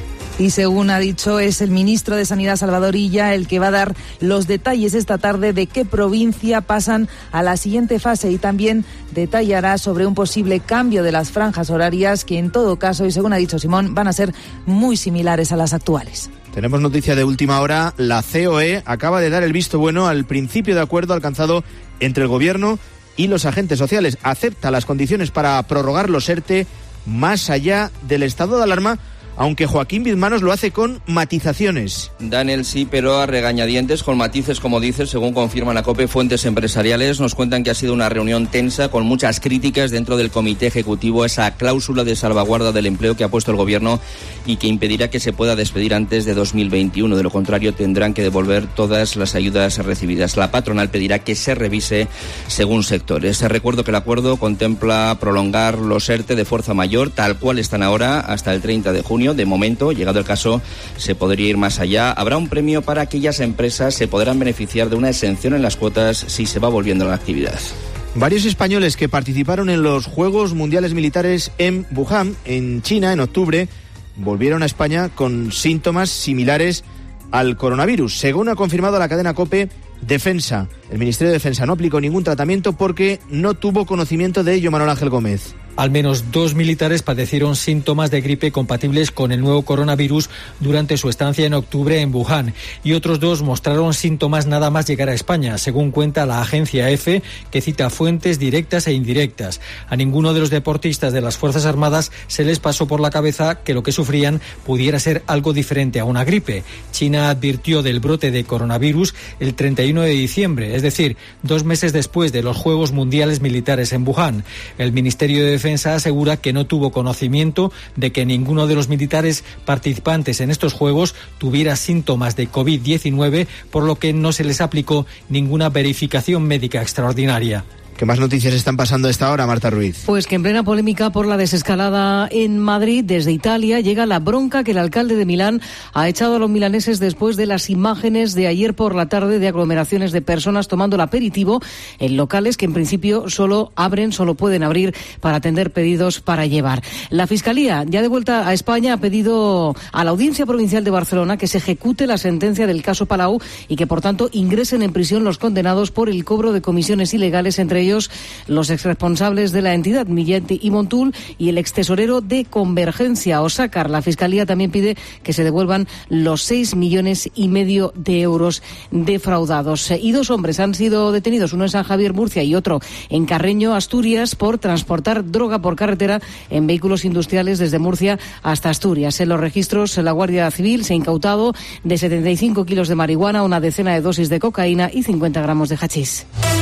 Y según ha dicho, es el ministro de Sanidad, Salvador Illa, el que va a dar los detalles esta tarde de qué provincia pasan a la siguiente fase, y también detallará sobre un posible cambio de las franjas horarias que, en todo caso, y según ha dicho Simón, van a ser muy similares a las actuales. Tenemos noticia de última hora. La C O E acaba de dar el visto bueno al principio de acuerdo alcanzado entre el Gobierno y los agentes sociales. Acepta las condiciones para prorrogar los ERTE más allá del estado de alarma, aunque Joaquín Bizmanos lo hace con matizaciones. Dan el sí, pero a regañadientes, con matices, como dices, según confirman a COPE fuentes empresariales. Nos cuentan que ha sido una reunión tensa, con muchas críticas dentro del comité ejecutivo, esa cláusula de salvaguarda del empleo que ha puesto el Gobierno y que impedirá que se pueda despedir antes de dos mil veintiuno. De lo contrario, tendrán que devolver todas las ayudas recibidas. La patronal pedirá que se revise según sectores. Recuerdo que el acuerdo contempla prolongar los ERTE de fuerza mayor, tal cual están ahora, hasta el treinta de junio. De momento, llegado el caso, se podría ir más allá. Habrá un premio para aquellas empresas, se podrán beneficiar de una exención en las cuotas si se va volviendo a la actividad. Varios españoles que participaron en los Juegos Mundiales Militares en Wuhan, en China, en octubre, volvieron a España con síntomas similares al coronavirus. Según ha confirmado la cadena COPE, Defensa. El Ministerio de Defensa no aplicó ningún tratamiento porque no tuvo conocimiento de ello. Manuel Ángel Gómez. Al menos dos militares padecieron síntomas de gripe compatibles con el nuevo coronavirus durante su estancia en octubre en Wuhan, y otros dos mostraron síntomas nada más llegar a España, según cuenta la agencia EFE, que cita fuentes directas e indirectas. A ninguno de los deportistas de las Fuerzas Armadas se les pasó por la cabeza que lo que sufrían pudiera ser algo diferente a una gripe. China advirtió del brote de coronavirus el treinta y uno de diciembre, es decir, dos meses después de los Juegos Mundiales Militares en Wuhan. El Ministerio de Defensa asegura que no tuvo conocimiento de que ninguno de los militares participantes en estos Juegos tuviera síntomas de covid diecinueve, por lo que no se les aplicó ninguna verificación médica extraordinaria. ¿Qué más noticias están pasando a esta hora, Marta Ruiz? Pues que en plena polémica por la desescalada en Madrid, desde Italia, llega la bronca que el alcalde de Milán ha echado a los milaneses después de las imágenes de ayer por la tarde de aglomeraciones de personas tomando el aperitivo en locales que en principio solo abren, solo pueden abrir para atender pedidos para llevar. La Fiscalía, ya de vuelta a España, ha pedido a la Audiencia Provincial de Barcelona que se ejecute la sentencia del caso Palau y que, por tanto, ingresen en prisión los condenados por el cobro de comisiones ilegales, entre ellos ellos los exresponsables de la entidad, Millet y Montul, y el extesorero de Convergencia, Osácar. La Fiscalía también pide que se devuelvan los seis millones y medio de euros defraudados. Y dos hombres han sido detenidos, uno en San Javier, Murcia, y otro en Carreño, Asturias, por transportar droga por carretera en vehículos industriales desde Murcia hasta Asturias. En los registros, la Guardia Civil se ha incautado de setenta y cinco kilos de marihuana, una decena de dosis de cocaína y cincuenta gramos de hachís.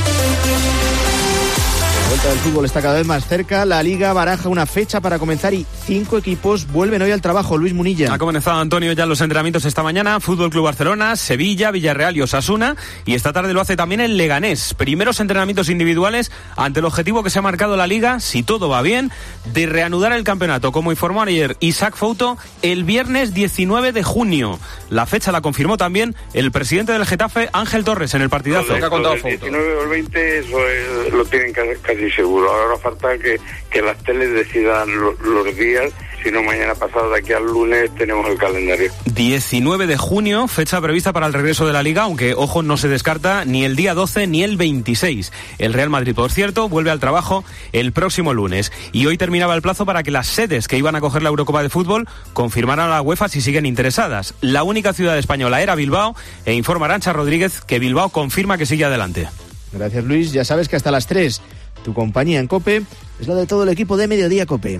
La vuelta del fútbol está cada vez más cerca. La Liga baraja una fecha para comenzar y cinco equipos vuelven hoy al trabajo. Luis Munilla. Ha comenzado, Antonio, ya los entrenamientos esta mañana. Fútbol Club Barcelona, Sevilla, Villarreal y Osasuna. Y esta tarde lo hace también el Leganés. Primeros entrenamientos individuales ante el objetivo que se ha marcado la Liga, si todo va bien, de reanudar el campeonato. Como informó ayer Isaac Fouto, el viernes diecinueve de junio. La fecha la confirmó también el presidente del Getafe, Ángel Torres, en el partidazo. ¿Qué ha contado Fouto? El diecinueve o el veinte, eso es, lo tienen casi, casi seguro. Ahora falta que, que las teles decidan lo, los días. Si no, mañana pasado, de aquí al lunes, tenemos el calendario. diecinueve de junio, fecha prevista para el regreso de la Liga, aunque, ojo, no se descarta ni el día doce ni el veintiséis. El Real Madrid, por cierto, vuelve al trabajo el próximo lunes. Y hoy terminaba el plazo para que las sedes que iban a coger la Eurocopa de Fútbol confirmaran a la UEFA si siguen interesadas. La única ciudad española era Bilbao, e informa Arantxa Rodríguez que Bilbao confirma que sigue adelante. Gracias, Luis. Ya sabes que hasta las tres tu compañía en COPE es la de todo el equipo de Mediodía COPE.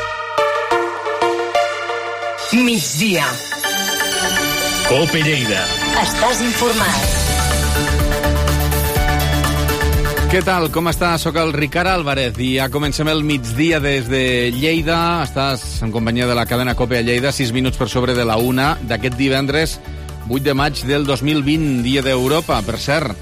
Migdia. COPE Lleida. Estàs informat. Què tal? Com estàs? Soc el Ricard Álvarez i ja comencem el migdia des de Lleida. Estàs en companyia de la cadena COPE a Lleida, sis minuts per sobre de la una d'aquest divendres vuit de maig del dos mil vint, dia d'Europa, per cert,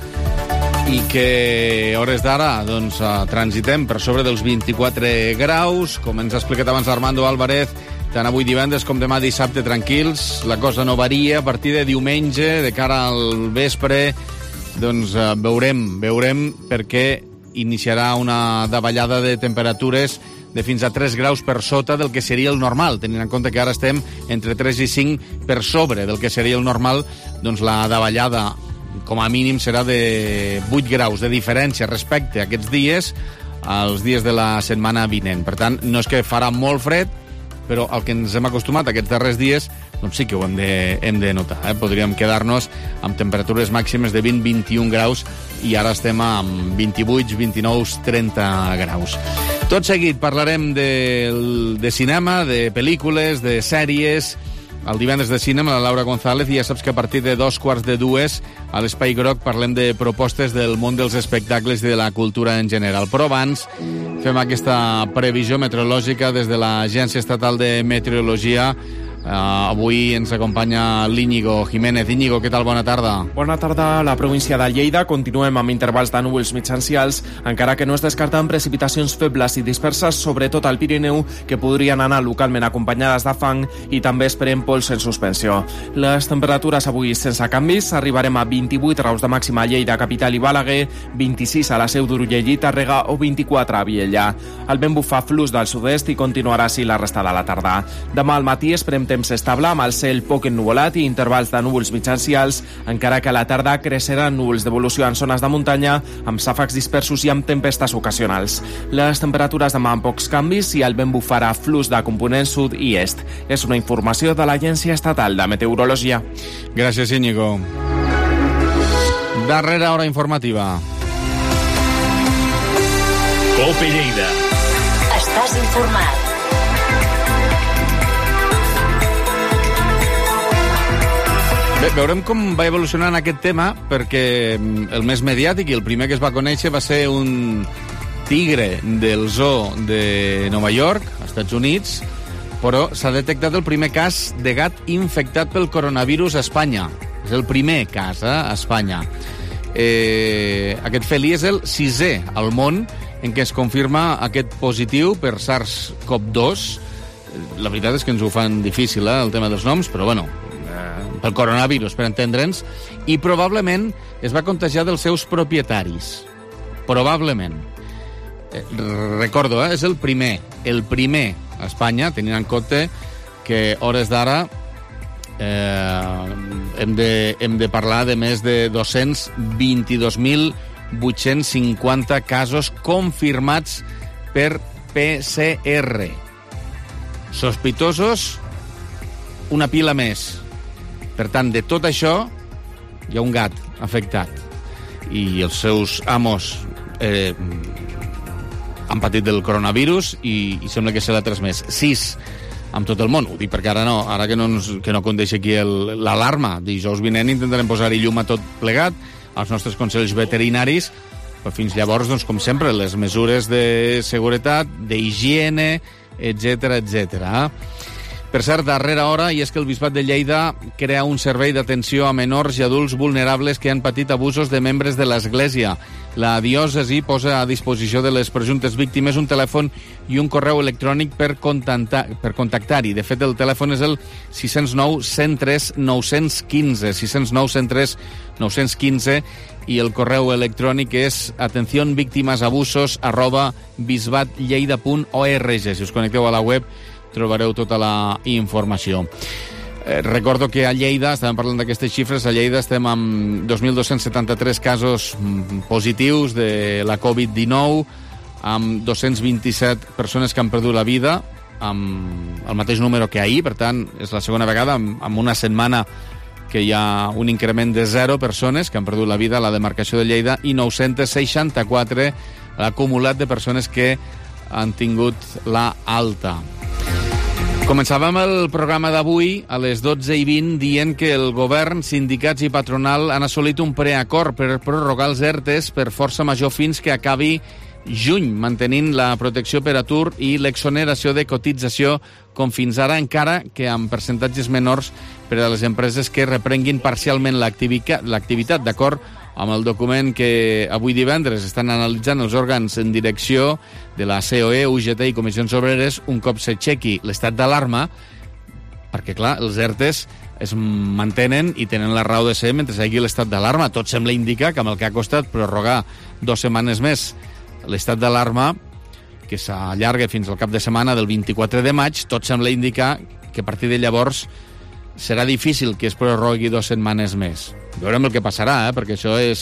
i que a hores d'ara doncs, transitem per sobre dels vint-i-quatre graus, com ens ha explicat abans Armando Álvarez, tant avui divendres com demà dissabte tranquils, la cosa no varia. A partir de diumenge, de cara al vespre, doncs eh, veurem, veurem perquè iniciarà una davallada de temperatures de fins a tres graus per sota del que seria el normal, tenint en compte que ara estem entre tres i cinc per sobre del que seria el normal. Doncs la davallada com a mínim serà de vuit graus de diferència respecte a aquests dies als dies de la setmana vinent. Per tant, no és que farà molt fred, però el que ens hem acostumat aquests darrers dies doncs sí que ho hem de, hem de notar. Eh? Podríem quedar-nos amb temperatures màximes de vint a vint-i-un graus i ara estem amb vint-i-vuit, vint-i-nou, trenta graus. Tot seguit parlarem de, de cinema, de pel·lícules, de sèries. El divendres de cinema, la Laura González, i ja saps que a partir de dos quarts de dues a l'Espai Groc parlem de propostes del món dels espectacles i de la cultura en general. Però abans fem aquesta previsió meteorològica des de l'Agència Estatal de Meteorologia. Uh, avui ens acompanya l'Íñigo Jiménez. Íñigo, què tal? Bona tarda. Bona tarda. A la província de Lleida continuem amb intervals de núvols mitjancials, encara que no es descarten precipitacions febles i disperses, sobretot al Pirineu, que podrien anar localment acompanyades de fang, i també esperem pols en suspensió. Les temperatures avui sense canvis, arribarem a vint-i-vuit graus de màxima a Lleida, capital i Balaguer, vint-i-sis a la Seu d'Urgell i Tàrrega o vint-i-quatre a Viella. El vent bufa flux del sud-est i continuarà així la resta de la tarda. Demà al matí esperem temps estable amb el cel poc ennuvolat i intervals de núvols mitjancials, encara que a la tarda creixeran núvols d'evolució en zones de muntanya amb xàfecs dispersos i amb tempestes ocasionals. Les temperatures demà amb pocs canvis i el vent bufarà flux de component sud i est. És una informació de l'Agència Estatal de Meteorologia. Gràcies, Íñigo. Darrera hora informativa. COPE Lleida. Estàs informat. Bé, veurem com va evolucionant aquest tema, perquè el més mediàtic i el primer que es va conèixer va ser un tigre del zoo de Nova York, als Estats Units, però s'ha detectat el primer cas de gat infectat pel coronavirus a Espanya. És el primer cas, eh, a Espanya. Eh, aquest felí és el sisè al món en què es confirma aquest positiu per SARS-CoV dos. La veritat és que ens ho fan difícil, eh, el tema dels noms, però bueno, pel coronavirus, per entendre'ns, i probablement es va contagiar dels seus propietaris. Probablement. Eh, recordo, eh, és el primer, el primer a Espanya, tenint en compte que hores d'ara eh, hem, de, hem de parlar de més de dos-cents vint-i-dos mil vuit-cents cinquanta casos confirmats per P C R. Sospitosos, una pila més. Per tant, de tot això, hi ha un gat afectat. I els seus amos eh, han patit del coronavirus i, i sembla que se l'ha transmès. Sis amb tot el món. Ho dic perquè ara no, ara que no, ens, que no condeix aquí l'alarma. Dijous vinent intentarem posar-hi llum a tot plegat, als nostres consells veterinaris, però fins llavors, doncs, com sempre, les mesures de seguretat, d'higiene, etcètera, etcètera. Per cert, darrera hora, i és que el Bisbat de Lleida crea un servei d'atenció a menors i adults vulnerables que han patit abusos de membres de l'Església. La diòcesi posa a disposició de les presumptes víctimes un telèfon i un correu electrònic per contactar-hi. Per contactar-hi. De fet, el telèfon és el sis zero nou, cent tres, nou cents quinze, sis zero nou, cent tres, nou cents quinze, i el correu electrònic és atencionvictimasabusos arroba bisbatlleida punt org. Si us connecteu a la web trobareu tota la informació. Eh, recordo que a Lleida, estàvem parlant d'aquestes xifres, a Lleida estem amb dos mil dos-cents setanta-tres casos positius de la covid dinou, amb dos-cents vint-i-set persones que han perdut la vida, amb el mateix número que ahir, per tant, és la segona vegada, amb, amb una setmana que hi ha un increment de zero persones que han perdut la vida a la demarcació de Lleida i nou-cents seixanta-quatre l'acumulat de persones que han tingut la alta. Començàvem el programa d'avui a les dotze i vint dient que el govern, sindicats i patronal han assolit un preacord per prorrogar els ERTEs per força major fins que acabi juny, mantenint la protecció per atur i l'exoneració de cotització com fins ara, encara que amb percentatges menors per a les empreses que reprenguin parcialment l'activitat, d'acord amb el document que avui divendres estan analitzant els òrgans en direcció de la C O E, U G T i Comissions Obreres un cop s'aixequi l'estat d'alarma, perquè, clar, els ERTEs es mantenen i tenen la raó de ser mentre sigui l'estat d'alarma. Tot sembla indicar que amb el que ha costat prorrogar dues setmanes més l'estat d'alarma, que s'allarga fins al cap de setmana del vint-i-quatre de maig, tot sembla indicar que a partir de llavors serà difícil que es prorrogui dues setmanes més. Veurem el que passarà, eh? Perquè això és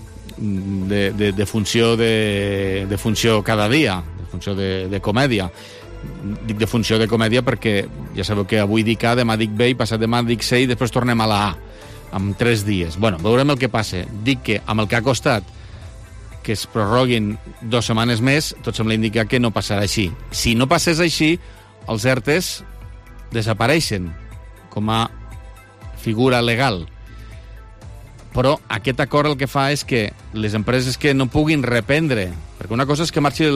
de, de, de, funció de, de funció cada dia, de funció de, de comèdia. Dic de funció de comèdia perquè ja sabeu que avui dic A, demà dic B i passat demà dic C i després tornem a la A, amb tres dies. Bueno, veurem el que passa. Dic que amb el que ha costat que es prorroguin dues setmanes més, tot sembla indicar que no passarà així. Si no passés així, els ERTEs desapareixen com a figura legal. Però aquest acord el que fa és que les empreses que no puguin reprendre, perquè una cosa és que marxi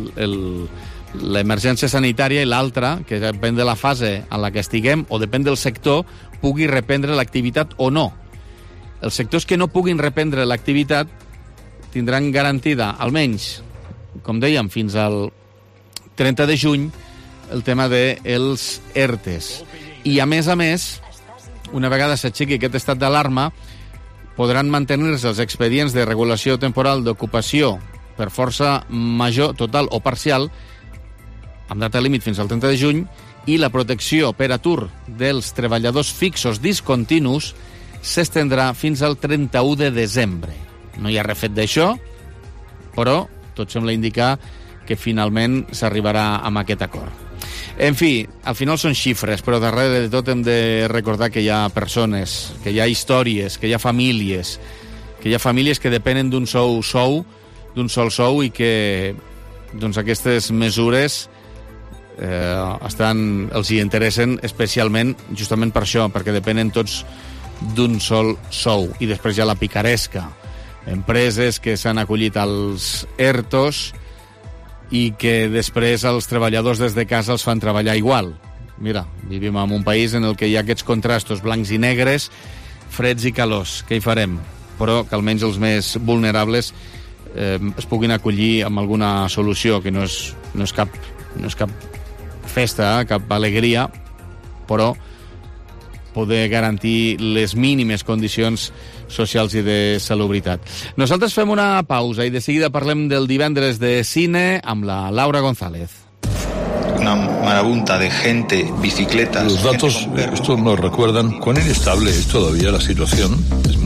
l'emergència sanitària i l'altra, que depèn de la fase en la que estiguem o depèn del sector, pugui reprendre l'activitat o no. Els sectors que no puguin reprendre l'activitat tindran garantida, almenys, com dèiem, fins al trenta de juny, el tema dels ERTEs. I, a més a més, una vegada s'aixequi aquest estat d'alarma, podran mantenir-se els expedients de regulació temporal d'ocupació per força major, total o parcial, amb data límit fins al trenta de juny, i la protecció per atur dels treballadors fixos discontinus s'estendrà fins al trenta-u de desembre. No hi ha refet d'això, però tot sembla indicar que finalment s'arribarà amb aquest acord. En fi, al final són xifres, però darrere de tot hem de recordar que hi ha persones, que hi ha històries, que hi ha famílies, que hi ha famílies que depenen d'un sou sou, d'un sol sou i que doncs, aquestes mesures eh, estan, els hi interessen especialment justament per això, perquè depenen tots d'un sol sou. I després hi ha la picaresca. Empreses que s'han acollit als ERTOs i que després els treballadors des de casa els fan treballar igual. Mira, vivim en un país en el que hi ha aquests contrastos blancs i negres, freds i calors. Què hi farem? Però que almenys els més vulnerables eh, es puguin acollir amb alguna solució, que no és, no és, cap, no és cap festa, eh, cap alegria, però poder garantir les mínimes condicions socials i de salubritat. Nosaltres fem una pausa i de seguida parlem del divendres de cine amb la Laura González. Una marabunta de gente, bicicletas... Los datos, estos nos recuerdan cuán inestable es todavía la situación. Es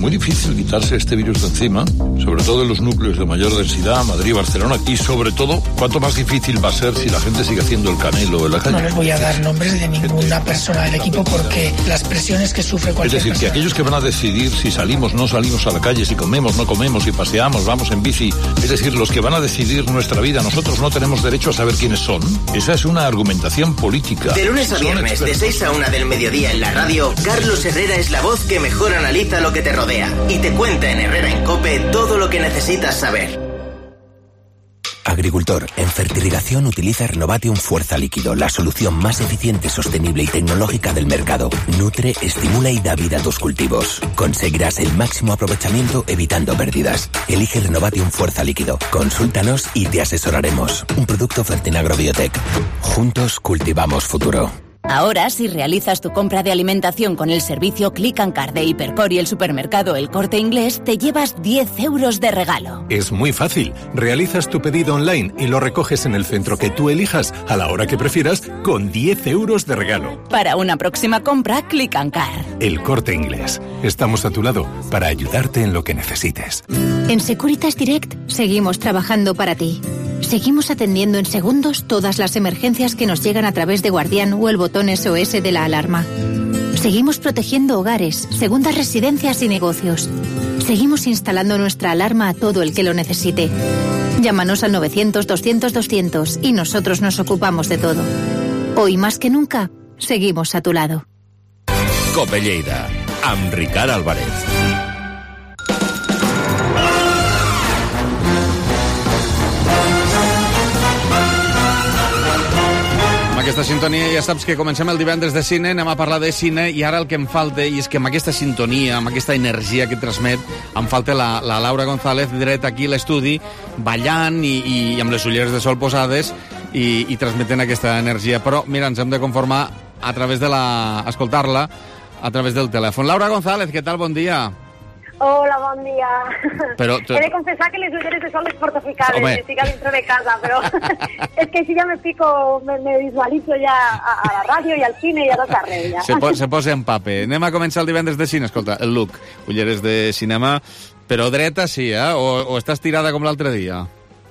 muy difícil quitarse este virus de encima, sobre todo en los núcleos de mayor densidad, Madrid, Barcelona, y sobre todo, cuánto más difícil va a ser si la gente sigue haciendo el canelo en la calle. No les voy a dar nombres de ninguna persona del equipo porque las presiones que sufre cualquier Es decir, persona... que aquellos que van a decidir si salimos, no salimos a la calle, si comemos, no comemos, si paseamos, vamos en bici, es decir, los que van a decidir nuestra vida, nosotros no tenemos derecho a saber quiénes son. Esa es una argumentación política. De lunes a viernes, de seis a una del mediodía en la radio, Carlos Herrera es la voz que mejor analiza lo que te rodea y te cuenta en Herrera en COPE todo lo que necesitas saber. Agricultor, en fertilización utiliza Renovatium Fuerza Líquido, la solución más eficiente, sostenible y tecnológica del mercado. Nutre, estimula y da vida a tus cultivos. Conseguirás el máximo aprovechamiento evitando pérdidas. Elige Renovatium Fuerza Líquido. Consúltanos y te asesoraremos. Un producto Fertinagro Biotech. Juntos cultivamos futuro. Ahora, si realizas tu compra de alimentación con el servicio Click and Card de Hipercor y el supermercado El Corte Inglés, te llevas diez euros de regalo. Es muy fácil. Realizas tu pedido online y lo recoges en el centro que tú elijas a la hora que prefieras con diez euros de regalo. Para una próxima compra, Click and Card. El Corte Inglés. Estamos a tu lado para ayudarte en lo que necesites. En Securitas Direct seguimos trabajando para ti. Seguimos atendiendo en segundos todas las emergencias que nos llegan a través de Guardián o el botón S O S de la alarma. Seguimos protegiendo hogares, segundas residencias y negocios. Seguimos instalando nuestra alarma a todo el que lo necesite. Llámanos al novecientos, doscientos, doscientos y nosotros nos ocupamos de todo. Hoy más que nunca, seguimos a tu lado. COPE Lleida, amb Ricard Álvarez. Aquesta sintonia ja saps que comencem el divendres de cine, anem a parlar de cine i ara el que em falta, i és que amb aquesta sintonia, amb aquesta energia que transmet, em falta la, la Laura González dret aquí a l'estudi, ballant i, i amb les ulleres de sol posades i, i transmetent aquesta energia. Però, mira, ens hem de conformar a través de la... escoltar-la a través del telèfon. Laura González, què tal? Bon dia. Hola, bon dia. Però, tu... He de confessar que les ulleres de sol les porto ficades, Home. estic a dintre de casa, però és que així ja me pico, me, me visualitzo ja a, a la ràdio i al cine i a tot arreu. Ja. Se, po se posa en pape. Anem a començar el divendres de cine. Escolta, el look, ulleres de cinema, però dreta sí, eh? O, o estàs tirada com l'altre dia?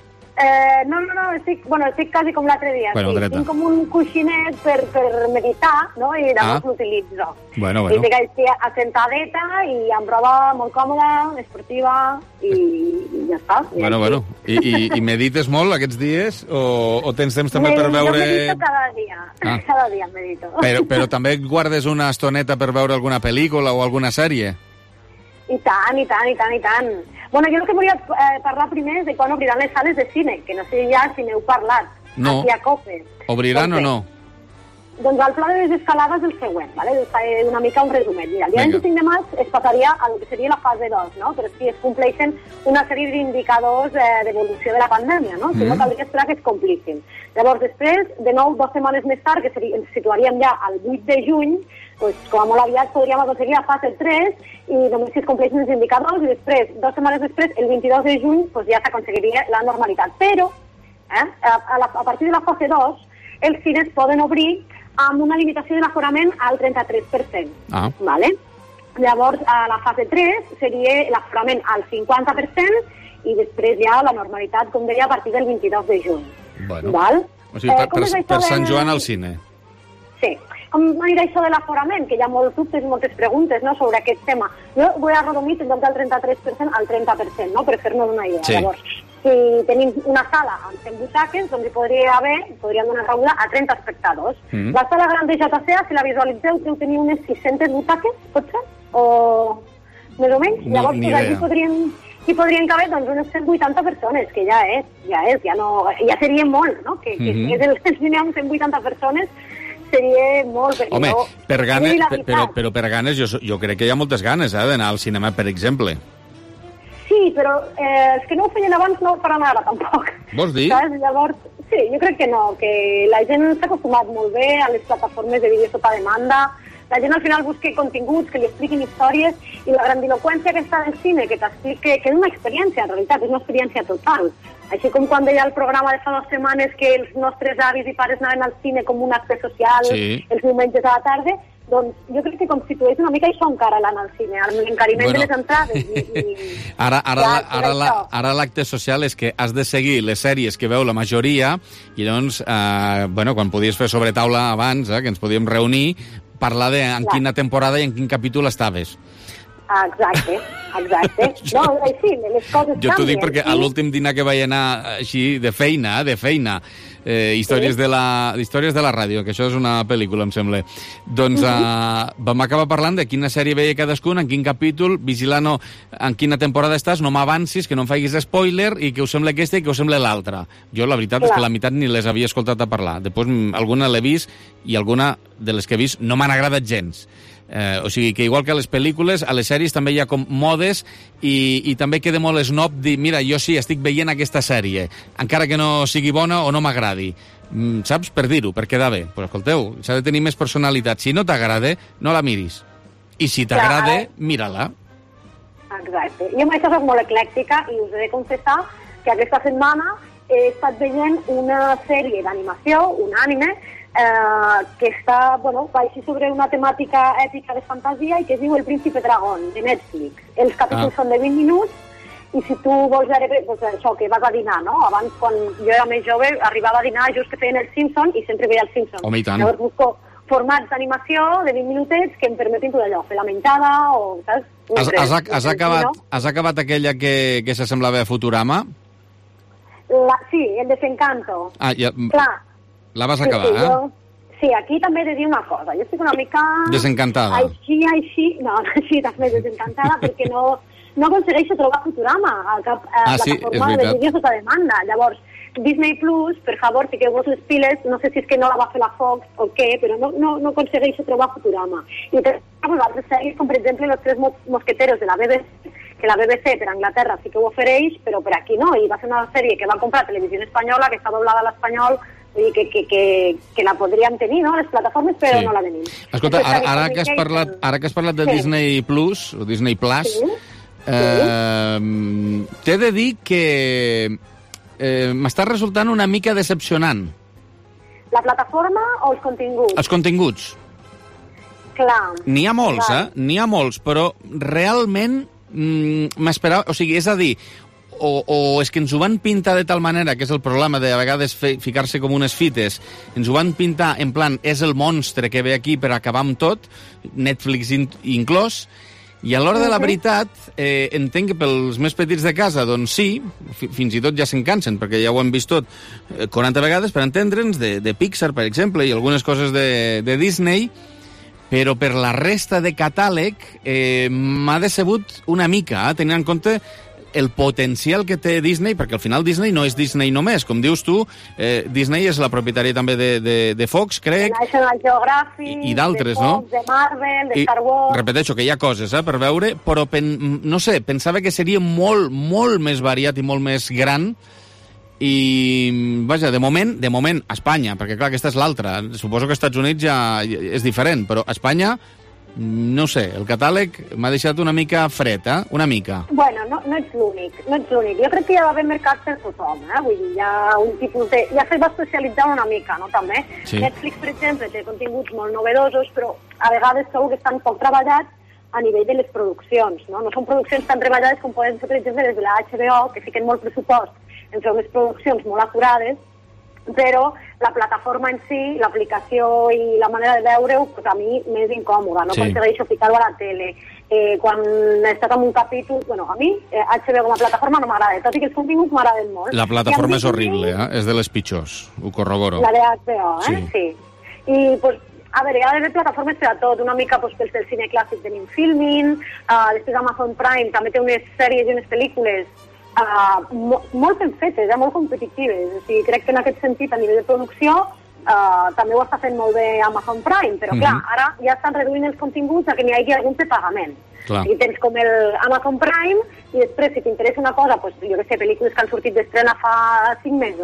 Eh, no, no, no, estic, bueno, estic quasi com l'altre dia. Bueno, sí, tinc com un coixinet per, per meditar, no? I llavors ah. l'utilitzo. Bueno, bueno. I estic així assentadeta i amb roba molt còmoda, esportiva, i, i ja està. I bueno, així. bueno. I, i, I medites molt aquests dies? O, o tens temps també per veure... Jo medito cada dia. Ah. Cada dia medito. Però, però també guardes una estoneta per veure alguna pel·lícula o alguna sèrie? I tant, i tant, i tant, i tant. Bueno, jo el que volia eh, parlar primer és de quan obriran les sales de cine, que no sé ja si n'heu parlat. No. Aquí a COPE. Obriran o no? Doncs el pla de les escalades és el següent, ¿vale? Faré una mica un resumet. Mira, el dia vint-i-cinc de maig es passaria al que seria la fase dos, no? Però si es compleixen una sèrie d'indicadors eh, d'evolució de la pandèmia, no? Si mm. no, caldria esperar que es complissin. Llavors, després, de nou, dues setmanes més tard, que seria, ens situaríem ja al vuit de juny, pues, com a molt aviat podríem aconseguir la fase tres i només si es compleixen els indicadors i després, dues setmanes després, el vint-i-dos de juny, pues, ja s'aconseguiria la normalitat. Però, eh, a, a, la, a partir de la fase dos, els cines poden obrir amb una limitació de l'aforament al trenta-tres per cent. Ah. ¿Vale? Llavors, a la fase tres seria l'aforament al cinquanta per cent i després ja la normalitat, com deia, a partir del vint-i-dos de juny. Bueno. Val? O sigui, per, per, per, per Sant Joan al cine. Sí. Com anirà això de l'aforament? Que hi ha molts dubtes i moltes preguntes, no?, sobre aquest tema. Jo ho he arrodonit en lloc del trenta-tres per cent al trenta per cent, no?, per fer-nos una idea. Sí. Llavors, si tenim una sala amb cent butaques, doncs hi podria haver, podríem donar cabuda a trenta espectadors. Mm. La sala gran de J C A, si la visualitzeu, deu tenir unes sis-centes butaques, potser? O més o menys? No, llavors, pues, aquí podrien... Hi podrien caber doncs, unes cent vuitanta persones, que ja és, ja és, ja, no, ja seria molt, no? Que, que mm-hmm. és el, el cine amb cent vuitanta persones seria molt... Home, no, per ganes, per, però, però per ganes, jo, jo crec que hi ha moltes ganes eh, d'anar al cinema, per exemple. Sí, però eh, els que no ho feien abans no ho faran ara, tampoc. Vols dir? Saps? Llavors, sí, jo crec que no, que la gent s'ha acostumat molt bé a les plataformes de vídeo sota demanda, la gent al final busca continguts que li expliquin històries i la grandiloquència que està del cine, que t'explica, que és una experiència, en realitat, és una experiència total. Així com quan deia el programa de fa dues setmanes que els nostres avis i pares anaven al cine com un acte social sí. els diumenges a la tarda, doncs jo crec que constitueix una mica això encara l'anar al cine, l'encariment bueno. de les entrades. I, i... Ara, ara, ja, ara, la, ara l'acte social és que has de seguir les sèries que veu la majoria i doncs, eh, bueno, quan podies fer sobre taula abans, eh, que ens podíem reunir, parlar de en Clar. quina temporada i en quin capítol estaves. Ah, exacte, exacte. No, sí, les coses jo t'ho dic perquè sí? a l'últim dinar que vaig anar així de feina, de feina, eh, històries, sí? de la, històries de la ràdio, que això és una pel·lícula, em sembla. Doncs uh -huh. eh, vam acabar parlant de quina sèrie veia cadascun, en quin capítol, vigilant en quina temporada estàs, no m'avancis, que no em facis spoiler, i que us sembla aquesta i que us sembla l'altra. Jo la veritat Clar. és que la meitat ni les havia escoltat a parlar. Després alguna l'he vist i alguna de les que he vist no m'han agradat gens. Eh, o sigui que igual que a les pel·lícules, a les sèries també hi ha com modes i, i també queda molt snob dir, mira, jo sí, estic veient aquesta sèrie, encara que no sigui bona o no m'agradi. Mm, saps? Per dir-ho, per quedar bé. Però escolteu, s'ha de tenir més personalitat. Si no t'agrada, no la miris. I si t'agrada, ja, mira-la. Exacte. Jo amb això soc molt eclèctica i us he de confessar que aquesta setmana he estat veient una sèrie d'animació, un anime, Eh, que està, bueno, va així sobre una temàtica èpica de fantasia i que es diu El Príncipe Dragón, de Netflix. Els capítols ah. són de vint minuts i si tu vols veure, doncs això, que vas a dinar, no? Abans, quan jo era més jove, arribava a dinar just que feien els Simpsons i sempre veia els Simpsons. Home, i tant. Llavors busco formats d'animació de vint minutets que em permetin tot allò, fer la mentada o, saps? Has, has, has, has, acabat, has acabat aquella que, que s'assemblava a Futurama? La, sí, El Desencanto. Ah, ja... Clar. La vas acabar, sí, sí, eh? Jo, sí, aquí també he de dir una cosa. Jo estic una mica... Desencantada. Així, així... No, així també desencantada perquè no, no aconsegueixo trobar Futurama a cap a ah, sí, plataforma de vídeos sota demanda. Llavors, Disney Plus, per favor, fiqueu-vos les piles, no sé si és que no la va fer la Fox o què, però no, no, no aconsegueixo trobar Futurama. I per altres sèries, com per exemple Los Tres Mosqueteros de la B B C, que la B B C per Anglaterra sí que ho ofereix, però per aquí no. I va ser una sèrie que va comprar Televisió Espanyola, que està doblada a l'espanyol, i que, que, que, que la podríem tenir, no?, les plataformes, però sí. no la tenim. Escolta, ara, ara, que has parlat, ara que has parlat de sí. Disney Plus, o Disney Plus, sí. eh, sí. t'he de dir que eh, m'està resultant una mica decepcionant. La plataforma o els continguts? Els continguts. Clar. N'hi ha molts, clar. eh? N'hi ha molts, però realment mm, m'esperava... O sigui, és a dir... O, o és que ens ho van pintar de tal manera, que és el problema de a vegades fe, ficar-se com unes fites, ens ho van pintar en plan, és el monstre que ve aquí per acabar amb tot, Netflix in, inclòs, i a l'hora de la veritat, eh, entenc que pels més petits de casa, doncs sí, fins i tot ja se'n cansen, perquè ja ho han vist tot eh, quaranta vegades, per entendre'ns, de, de Pixar, per exemple, i algunes coses de, de Disney, però per la resta de catàleg eh, m'ha decebut una mica, eh, tenint en compte el potencial que té Disney, perquè al final Disney no és Disney només, com dius tu, eh, Disney és la propietària també de, de, de Fox, crec, de National Geographic, i, i d'altres, de Fox, no? de Marvel, de I, Star Wars... Repeteixo que hi ha coses eh, per veure, però pen, no sé, pensava que seria molt, molt més variat i molt més gran, i vaja, de moment, de moment, a Espanya, perquè clar, aquesta és l'altra, suposo que als Estats Units ja és diferent, però a Espanya... No sé, el catàleg m'ha deixat una mica fred, eh? Una mica. Bueno, no, no ets l'únic, no ets l'únic. Jo crec que hi ha d'haver mercat per tothom, eh? Vull dir, hi ha un tipus de... Ja se va especialitzar una mica, no?, també. Sí. Netflix, per exemple, té continguts molt novedosos, però a vegades trobo que estan poc treballats a nivell de les produccions, no? No són produccions tan treballades com poden ser, per exemple, des de la H B O, que fiquen molt pressupost en fer unes produccions molt acurades, però la plataforma en si, l'aplicació i la manera de veure-ho, pues a mi m'és incòmoda, no sí. aconsegueixo ficar-ho a la tele. Eh, quan he estat en un capítol, bueno, a mi eh, H B O com a plataforma no m'agrada, tot i que els continguts m'agraden molt. La plataforma és horrible, eh? És de les pitjors, ho corroboro. La de H B O, eh? Sí. sí. I, pues, a veure, hi ha d'haver plataformes per a tot, una mica pues, pels del cine clàssic tenim Filmin, uh, després Amazon Prime també té unes sèries i unes pel·lícules Uh, mo molt ben fetes, eh, molt competitives. O sigui, crec que en aquest sentit, a nivell de producció, uh, també ho està fent molt bé Amazon Prime, però clar, mm-hmm. ara ja estan reduint els continguts a que n'hi hagi algun de pagament. Clar. I tens com el Amazon Prime, i després, si t'interessa una cosa, pues, jo què sé, pel·lícules que han sortit d'estrena fa cinc mesos,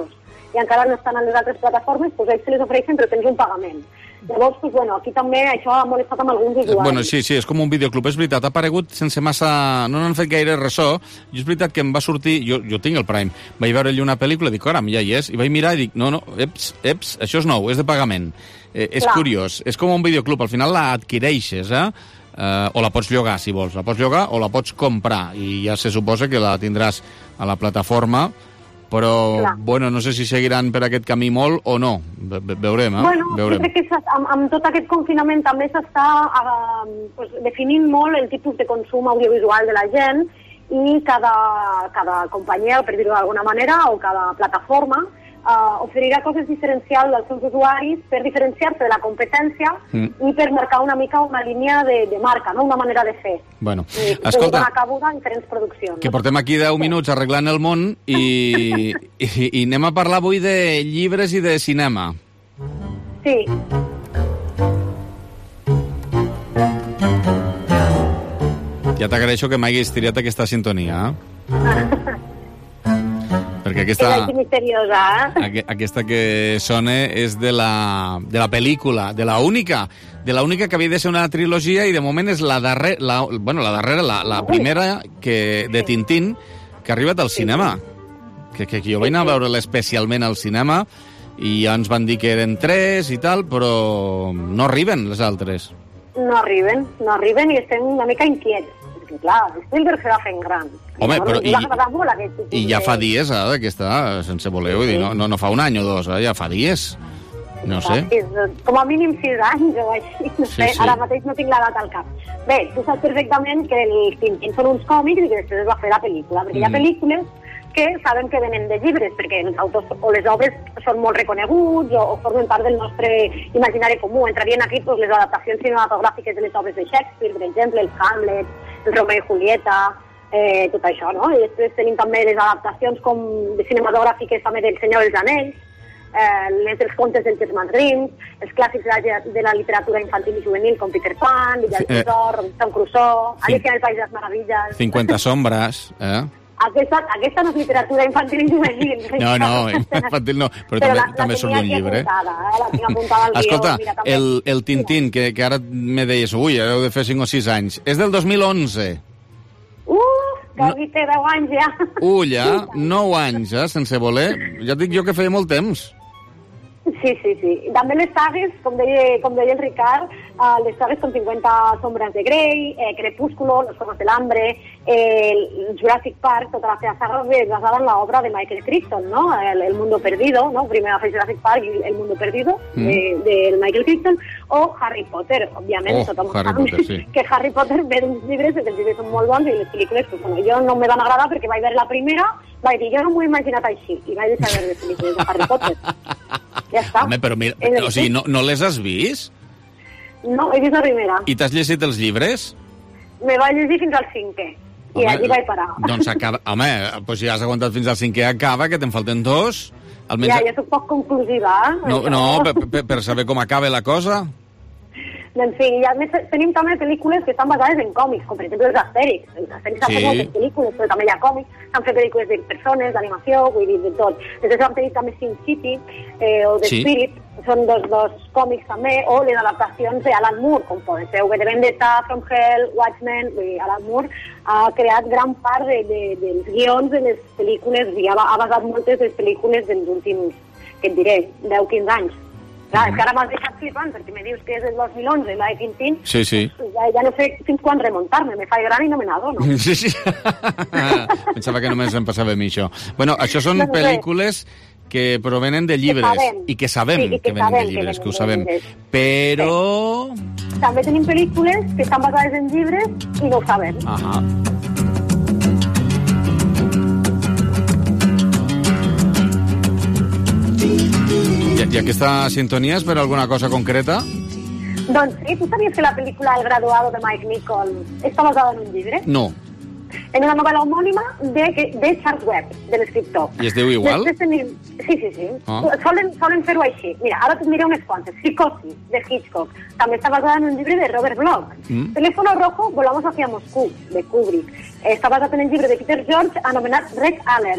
i encara no estan en les altres plataformes, doncs ells se les ofereixen però tens un pagament. Llavors, doncs, bueno, aquí també això ha molestat amb alguns usuaris. Bueno, sí, sí, és com un videoclub, és veritat, ha aparegut sense massa... No n'han fet gaire ressò, i és veritat que em va sortir... Jo, jo tinc el Prime, vaig veure-hi una pel·lícula, dic, caram, ja hi és, i vaig mirar i dic, no, no, eps, eps, això és nou, és de pagament. Eh, és Clar. curiós, és com un videoclub, al final la adquireixes, eh? Uh, o la pots llogar, si vols, la pots llogar o la pots comprar, i ja se suposa que la tindràs a la plataforma, però, Clar. bueno, no sé si seguiran per aquest camí molt o no. Ve veurem, eh? Bueno, veurem. jo crec que amb, amb tot aquest confinament també s'està uh, pues, definint molt el tipus de consum audiovisual de la gent i cada, cada companyia, per dir-ho d'alguna manera, o cada plataforma uh, oferirà coses diferencials als seus usuaris per diferenciar-se de la competència mm. i per marcar una mica una línia de, de marca, no? Una manera de fer. Bueno, I, escolta, una cabuda en diferents produccions. que portem aquí deu minuts arreglant el món i, i, i anem a parlar avui de llibres i de cinema. Sí. Ja t'agraeixo que m'haguis tirat aquesta sintonia, eh? Perquè aquesta, És misteriosa, eh? aquesta que sona és de la, de la pel·lícula, de la única, de la única que havia de ser una trilogia i de moment és la darrera, la, bueno, la darrera, la, la primera que, de Tintín que ha arribat al cinema. Que, que, que jo vaig anar a veure-la especialment al cinema i ja ens van dir que eren tres i tal, però no arriben les altres. No arriben, no arriben i estem una mica inquiets. Perquè, clar, Spielberg se va fent gran. Home, però i, molt, aquest, i ja fa dies, eh, que està, sense voler, vull dir, no, no, no fa un any o dos, eh, ja fa dies. No sé. Com a mínim sis anys o així, no sé, sí, sí. Ara mateix no tinc la data al cap. Bé, tu saps perfectament que els Tintín són uns còmics i que després es va fer la pel·lícula, perquè mm. hi ha pel·lícules que saben que venen de llibres, perquè els autors o les obres són molt reconeguts o, o formen part del nostre imaginari comú. Entrarien aquí pues, les adaptacions cinematogràfiques de les obres de Shakespeare, per exemple, el Hamlet, el Romeo i Julieta, eh, tot això, no? I després tenim també les adaptacions com cinematogràfiques també del Senyor dels Anells, eh, les dels contes del Germán Grimm, els clàssics de la, de la literatura infantil i juvenil com Peter Pan, Villa del Tesor, Robinson Crusoe, Alicia en el País de les Meravilles... cinquanta sombres, eh? Aquesta, aquesta no és literatura infantil i juvenil. No, no, infantil no, però, però també, la, també la surt un llibre. Apuntada, eh? La tinc apuntada al Escolta, guió, mira, el, el Tintín, que, que ara me deies, ui, heu de fer cinc o sis anys, és del dos mil onze. Uh, quasi té deu anys ja. Ulla, nou anys, eh, sense voler. Ja et dic jo que feia molt temps. Sí, sí, sí. També les sagues, com deia, com deia el Ricard, uh, les sagues com cinquanta sombras de Grey, eh, Crepúsculo, Los Juegos del Hambre, eh, Jurassic Park, tota la seva saga és basada en l'obra de Michael Crichton, ¿no? El, el Mundo Perdido, ¿no? Primer va fer Jurassic Park i El Mundo Perdido, mm. de, de Michael Crichton, o Harry Potter, òbviament. Oh, tothom Harry Potter, sí. Que Harry Potter ve d'uns llibres, que els llibres són molt bons, i les pel·lícules, pues, bueno, jo no me van agradar perquè vaig veure la primera, vaig dir, jo no m'ho he imaginat així, i vaig deixar de veure les pel·lícules de Harry Potter. Ja està. Home, però mira, o sigui, no, no les has vist? No, he vist la primera. I t'has llegit els llibres? Me vaig llegir fins al cinquè. I home, allí vaig parar. Doncs acaba... Home, doncs si has aguantat fins al cinquè, acaba, que te'n falten dos. Almenys... Ja, ja soc poc conclusiva. No, no per, per, per saber com acaba la cosa. Doncs sí, i a més tenim també pel·lícules que estan basades en còmics, com per exemple els Astèrix. Els Astèrix s'han sí. fet moltes pel·lícules, però també hi ha còmics. S'han fet pel·lícules de persones, d'animació, vull dir, de tot. Després vam tenir també Sin City eh, o The sí. Spirit, són dos, dos còmics també, o les adaptacions d'Alan Moore, com poden ser V de Vendetta, From Hell, Watchmen. Vull dir, Alan Moore ha creat gran part de, de, dels guions de les pel·lícules i ha, ha basat moltes de les pel·lícules dels últims, que et diré, deu quinze anys. Clar, és que ara m'has deixat flipant, perquè me dius que és el dos mil onze, la de Tintín. Sí, sí. Ja, ja no sé fins quan remuntar-me, me fa gran i no me n'adono. Sí, sí. Pensava que només em passava a mi això. Bueno, això són no, no pel·lícules que provenen de llibres que i que sabem sí, i que, que venen de llibres, que, que ho sabem. Però... Sí. També tenim pel·lícules que estan basades en llibres i no ho sabem. Ahà. I, I aquesta sintonia és per alguna cosa concreta? Doncs sí, tu sabies que la pel·lícula El graduado de Mike Nichols està basada en un llibre? No. En una novel·la homònima de, de Charles Webb, de l'escriptor. I es diu igual? Tenim... Sí, sí, sí. Oh. Solen, solen fer-ho així. Mira, ara et miré unes quantes. Psicosis, de Hitchcock. També està basada en un llibre de Robert Bloch. Mm. Teléfono rojo, volamos hacia Moscú, de Kubrick. Està basat en el llibre de Peter George anomenat Red Alert.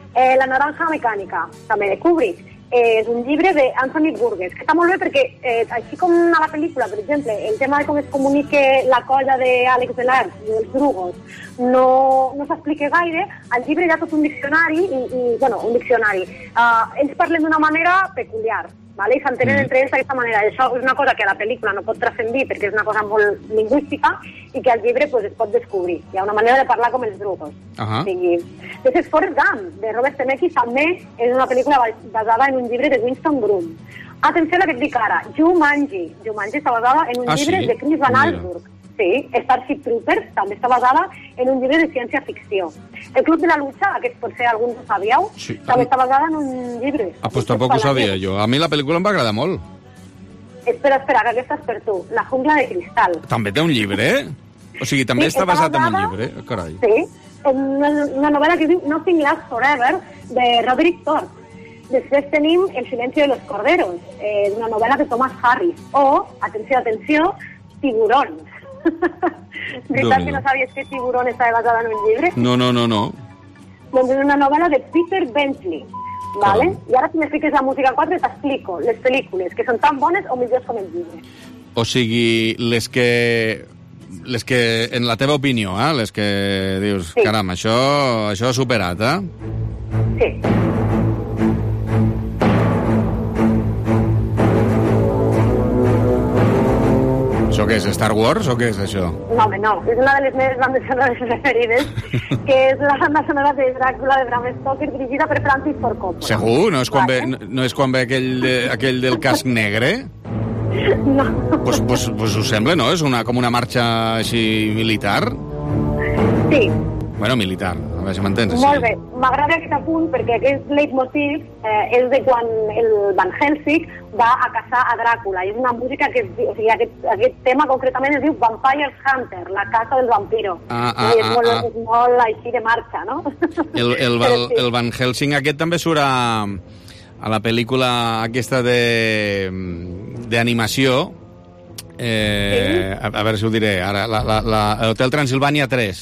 Eh, La naranja mecànica, també de Kubrick. Eh, és un llibre d'Anthony Burgess, que està molt bé perquè, eh, així com a la pel·lícula, per exemple, el tema de com es comunica la colla d'Àlex Delars i dels Drugos no, no s'explica gaire, al llibre hi ha tot un diccionari, i, i bueno, un diccionari. Uh, ells parlen d'una manera peculiar, ¿vale? I s'entenen mm. entre ells d'aquesta manera. Això és una cosa que a la pel·lícula no pot transcendir perquè és una cosa molt lingüística i que al llibre pues, es pot descobrir. Hi ha una manera de parlar com els Drugos. Uh-huh. O sigui, és Forrest Gump, de Robert Zemeckis, també és una pel·lícula basada en un llibre de Winston Groom. Atenció a la que et dic ara, Jumanji. Jumanji està basada en un ah, llibre sí? de Chris Van Allsburg. Sí, Starship Troopers també està basada en un llibre de ciència-ficció. El Club de la Lucha, que potser alguns ho sabíeu, sí, també està basada en un llibre. Ah, pues tampoc ho sabia jo. A mi la pel·lícula em va agradar molt. Espera, espera, que aquesta és per tu. La jungla de cristal. També té un llibre, eh? O sigui, també sí, està basat basada, en un llibre. Carai. Sí, en una, una novel·la que diu Nothing Lasts Forever, de Roderick Thorpe. Després tenim El silencio de los corderos, eh, una novel·la de Thomas Harris. O, atenció, atenció, Tiburons. ¿Veritat que no sabies que Tiburón estava basada en un llibre? No, no, no, no. Doncs és una novel·la de Peter Benchley, ¿vale? I ara si me fiques la música quatre t'explico les pel·lícules, que són tan bones o millors com el llibre. O sigui, les que... les que, en la teva opinió, eh? Les que dius, sí. Caram, això, això ha superat, eh? Sí. Això què és, Star Wars o què és això? No, home, no. És una de les meves bandes sonores preferides, que és la banda sonora de Dràcula de Bram Stoker, dirigida per Francis Ford Coppola. Segur? No és quan, vale. ve, no és quan ve aquell, de, aquell del casc negre? No. Pues, pues, pues us sembla, no? És una, com una marxa així militar? Sí. Bueno, militar, a veure si m'entens. Molt bé. M'agrada aquest apunt perquè aquest leitmotiv eh, és de quan el Van Helsing va a caçar a Dràcula. I és una música que, es, o sigui, aquest, aquest tema concretament es diu Vampire's Hunter, la caça del vampiro. Ah, ah, I és, ah, molt, ah. és molt així de marxa, no? El, el, el, el Van Helsing aquest també surt a, a la pel·lícula aquesta de d'animació. Eh, sí? a, a veure si ho diré ara. La, la, la, Hotel Transilvània tres.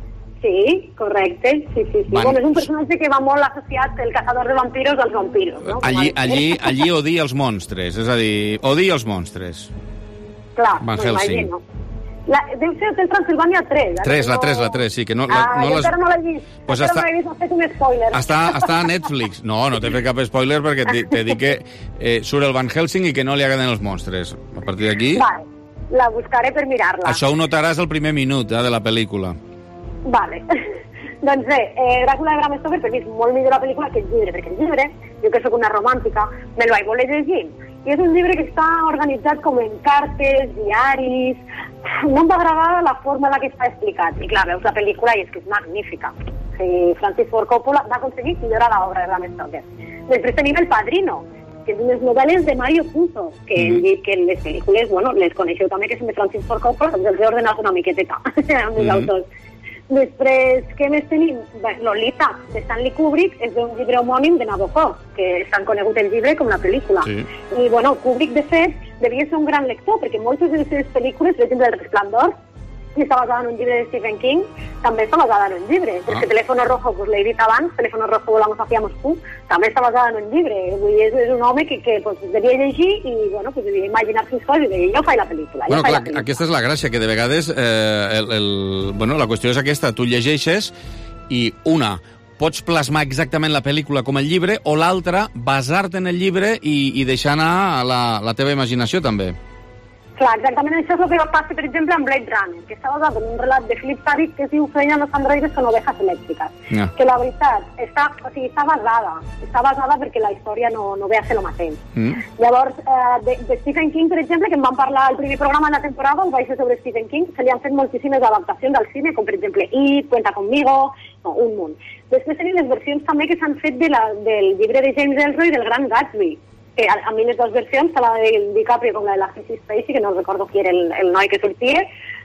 Sí, correcte, sí, sí, sí. Bueno, és un personatge que va molt associat, el caçador de vampiros, als vampiros, no? Allí, allí, allí odia els monstres, és a dir, odia els monstres. Clar, Van Helsing. m'imagino. La, deu ser Hotel Transilvània tres. tres, la tres, la tres, sí, que no... Ah, la, no les... encara no l'he vist. Pues encara està... no l'he vist, has fet un spoiler. Està, està a Netflix. No, no t'he fet cap spoiler perquè t'he dit que eh, surt el Van Helsing i que no li agraden els monstres. A partir d'aquí... Vale, la buscaré per mirar-la. Això ho notaràs al primer minut eh, de la pel·lícula. Vale. Doncs bé, eh, Dràcula de Bram Stoker per mi és molt millor la pel·lícula que el llibre, perquè el llibre, jo que sóc una romàntica, me lo vaig voler llegir. I és un llibre que està organitzat com en cartes, diaris... No em va agradar la forma en la que està explicat. I clar, veus la pel·lícula i és que és magnífica. O sigui, Francis Ford Coppola va aconseguir millorar l'obra de Bram Stoker. Després tenim El Padrino, que és unes novel·les de Mario Puzo, que, mm. que les pel·lícules, bueno, les coneixeu també, que són de Francis Ford Coppola, doncs els he ordenat una miqueteta amb els mm. autors. Després, què més tenim? Bé, Lolita, de Stanley Kubrick, és d'un llibre homònim de Nabokov, que és tan conegut el llibre com la pel·lícula. Sí. I, bueno, Kubrick, de fet, devia ser un gran lector, perquè moltes de les seves pel·lícules, per exemple, El Resplendor, que està basada en un llibre de Stephen King, també està basada en un llibre. Ah. Perquè Teléfono Rojo, pues l'he dit abans, Teléfono Rojo volamos hacia Moscú, també està basada en un llibre. Vull dir, és, és un home que, que pues, devia llegir i, bueno, pues, devia imaginar-se coses i deia, jo faig la pel·lícula. Bueno, clar, la pel·lícula. Aquesta és la gràcia, que de vegades eh, el, el, bueno, la qüestió és aquesta, tu llegeixes i una, pots plasmar exactament la pel·lícula com el llibre, o l'altra, basar-te en el llibre i, i deixar anar la, la teva imaginació també. Clar, exactament això és el que va passar, per exemple, amb Blade Runner, que està basat en un relat de Philip K. Dick que es diu Sueñan los androides con ovejas elèctriques. Yeah. Que la veritat, està, o sigui, està basada, està basada perquè la història no, no ve a ser el mateix. Mm. Llavors, eh, de, de Stephen King, per exemple, que em van parlar al primer programa de la temporada, ho vaig fer sobre Stephen King, se li han fet moltíssimes adaptacions al cine, com per exemple It, Cuenta conmigo, no, un munt. Després tenim les versions també que s'han fet de la, del llibre de James Ellroy del Gran Gatsby, que a, a mi les dues versions, la de DiCaprio com la de la Sissy Spacey, que no recordo qui era el, el noi que sortia,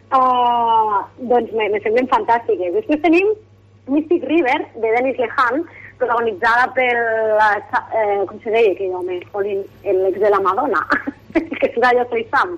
uh, doncs me, me semblen fantàstiques. Després tenim Mystic River, de Dennis Lehane, protagonitzada per, la, eh, com se deia, que home, l'ex de la Madonna, que és la Jo Soy Sam.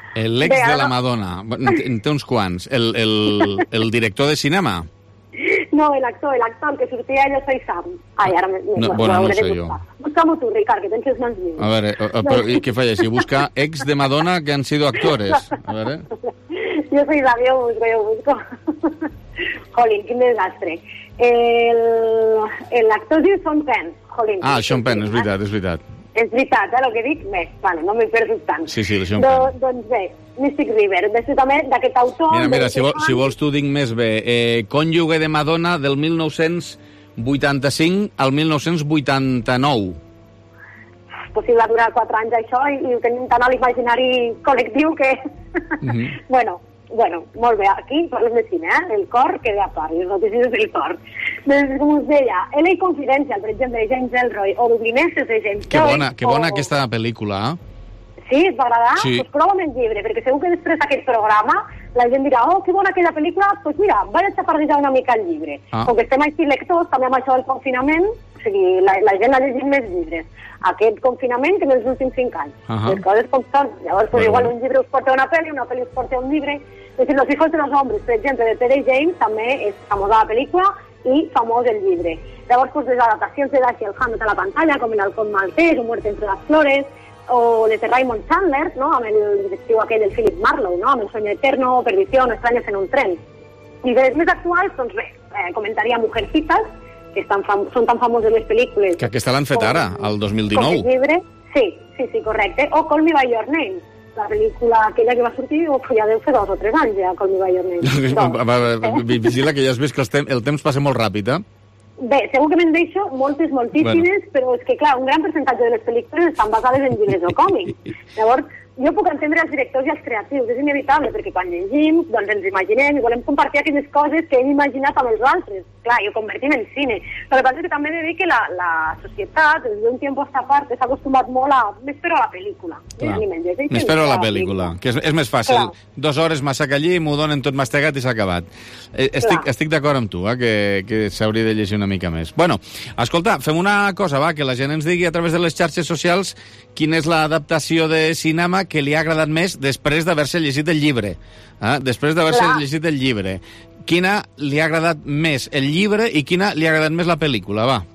L'ex de la Madonna, en té uns quants. El, el, el director de cinema? No, el actor, el actor que sortia allò Soy Sam. Ai, ara me, no, me, bueno, no sé buscar. jo. Busca-m'ho tu, Ricard, que tens les mans lliures. A veure, eh, però ¿y qué falla? Si busca ex de Madonna que han sido actores. A veure. Jo soy Sam, jo busco, jo busco. Jolín, quin desastre. L'actor diu Sean Penn. Jolín. Ah, Sean Penn, és veritat, és veritat. És veritat, eh, el que dic? Bé, vale, no m'he perdut tant. Sí, sí, el Sean Do, Penn. doncs bé, Mystic River, després també d'aquest autor... Mira, mira, si, vol, si vols t'ho dic més bé. Eh, Cònjuge de Madonna del mil nou-cents vuitanta-cinc al mil nou-cents vuitanta-nou. Possible durar quatre anys això i, i ho tenim tant a l'imaginari col·lectiu que... Mm-hmm. bueno, bueno, molt bé, aquí parlem de cine, eh? El cor queda a part, les notícies del cor. Doncs, com us deia, L A Confidential, per exemple, de James Ellroy, o Dublineses de James Que bona, Joyce, que bona o... aquesta pel·lícula, eh? Sí, et va agradar? Sí. Pues prova el llibre, perquè segur que després d'aquest programa la gent dirà, oh, que bona aquella pel·lícula, doncs pues mira, vaig a xafardejar una mica el llibre. Ah. Com que estem així lectors, també amb això del confinament, o sigui, la, la gent ha llegit més llibres. Aquest confinament que en els últims cinc anys. Uh -huh. Les coses com són. Llavors, pues, Bueno. igual un llibre us porta una pel·li, una pel·li us porta un llibre. És a dir, Los hijos de los hombres, per exemple, de T D James, també és famosa la pel·lícula i famós el llibre. Llavors, pues, les adaptacions de Dashiell Hammett a la pantalla, com El halcón maltés, o Muerte entre las flores, o les de Raymond Chandler, no?, amb el detectiu aquell del Philip Marlowe, no?, amb El sueño eterno, Perdición, Extraños en un tren. I de les més actuals, doncs bé, eh, comentaria Mujercitas, que estan fam són tan famoses les pel·lícules. Que aquesta l'han fet com, ara, el dos mil com dinou. el llibre. Sí, sí, sí, correcte. O Call Me By Your Name, la pel·lícula aquella que va sortir, uf, ja deu fer dos o tres anys, ja, Call Me By Your Name. Vigila, que ja has vist que el, tem el temps passa molt ràpid, eh? Bé, segur que me'n deixo moltes, moltíssimes, Bueno. però és que, clar, un gran percentatge de les pel·lícules estan basades en llibres o còmics. Llavors, jo puc entendre els directors i els creatius, és inevitable, perquè quan llegim, doncs ens imaginem i volem compartir aquelles coses que hem imaginat amb els altres. Clar, i ho convertim en cine. Però el que passa és que també he de dir que la, la societat, des d'un temps a esta part, s'ha acostumat molt a... M'espero a la pel·lícula. Clar. Ni me'n llegeixo, M'espero a la ni pel·lícula, que és, és més fàcil. Clar. Dos hores massac allí, m'ho donen tot mastegat i s'ha acabat. Eh, estic Clar. estic d'acord amb tu, eh, que, que s'hauria de llegir una mica més. Bueno, escolta, fem una cosa, va, que la gent ens digui a través de les xarxes socials quina és l'adaptació de cinema que li ha agradat més després d'haver-se llegit el llibre. Eh? Després d'haver-se Clar. llegit el llibre. Quina li ha agradat més el llibre i quina li ha agradat més la pel·lícula, va?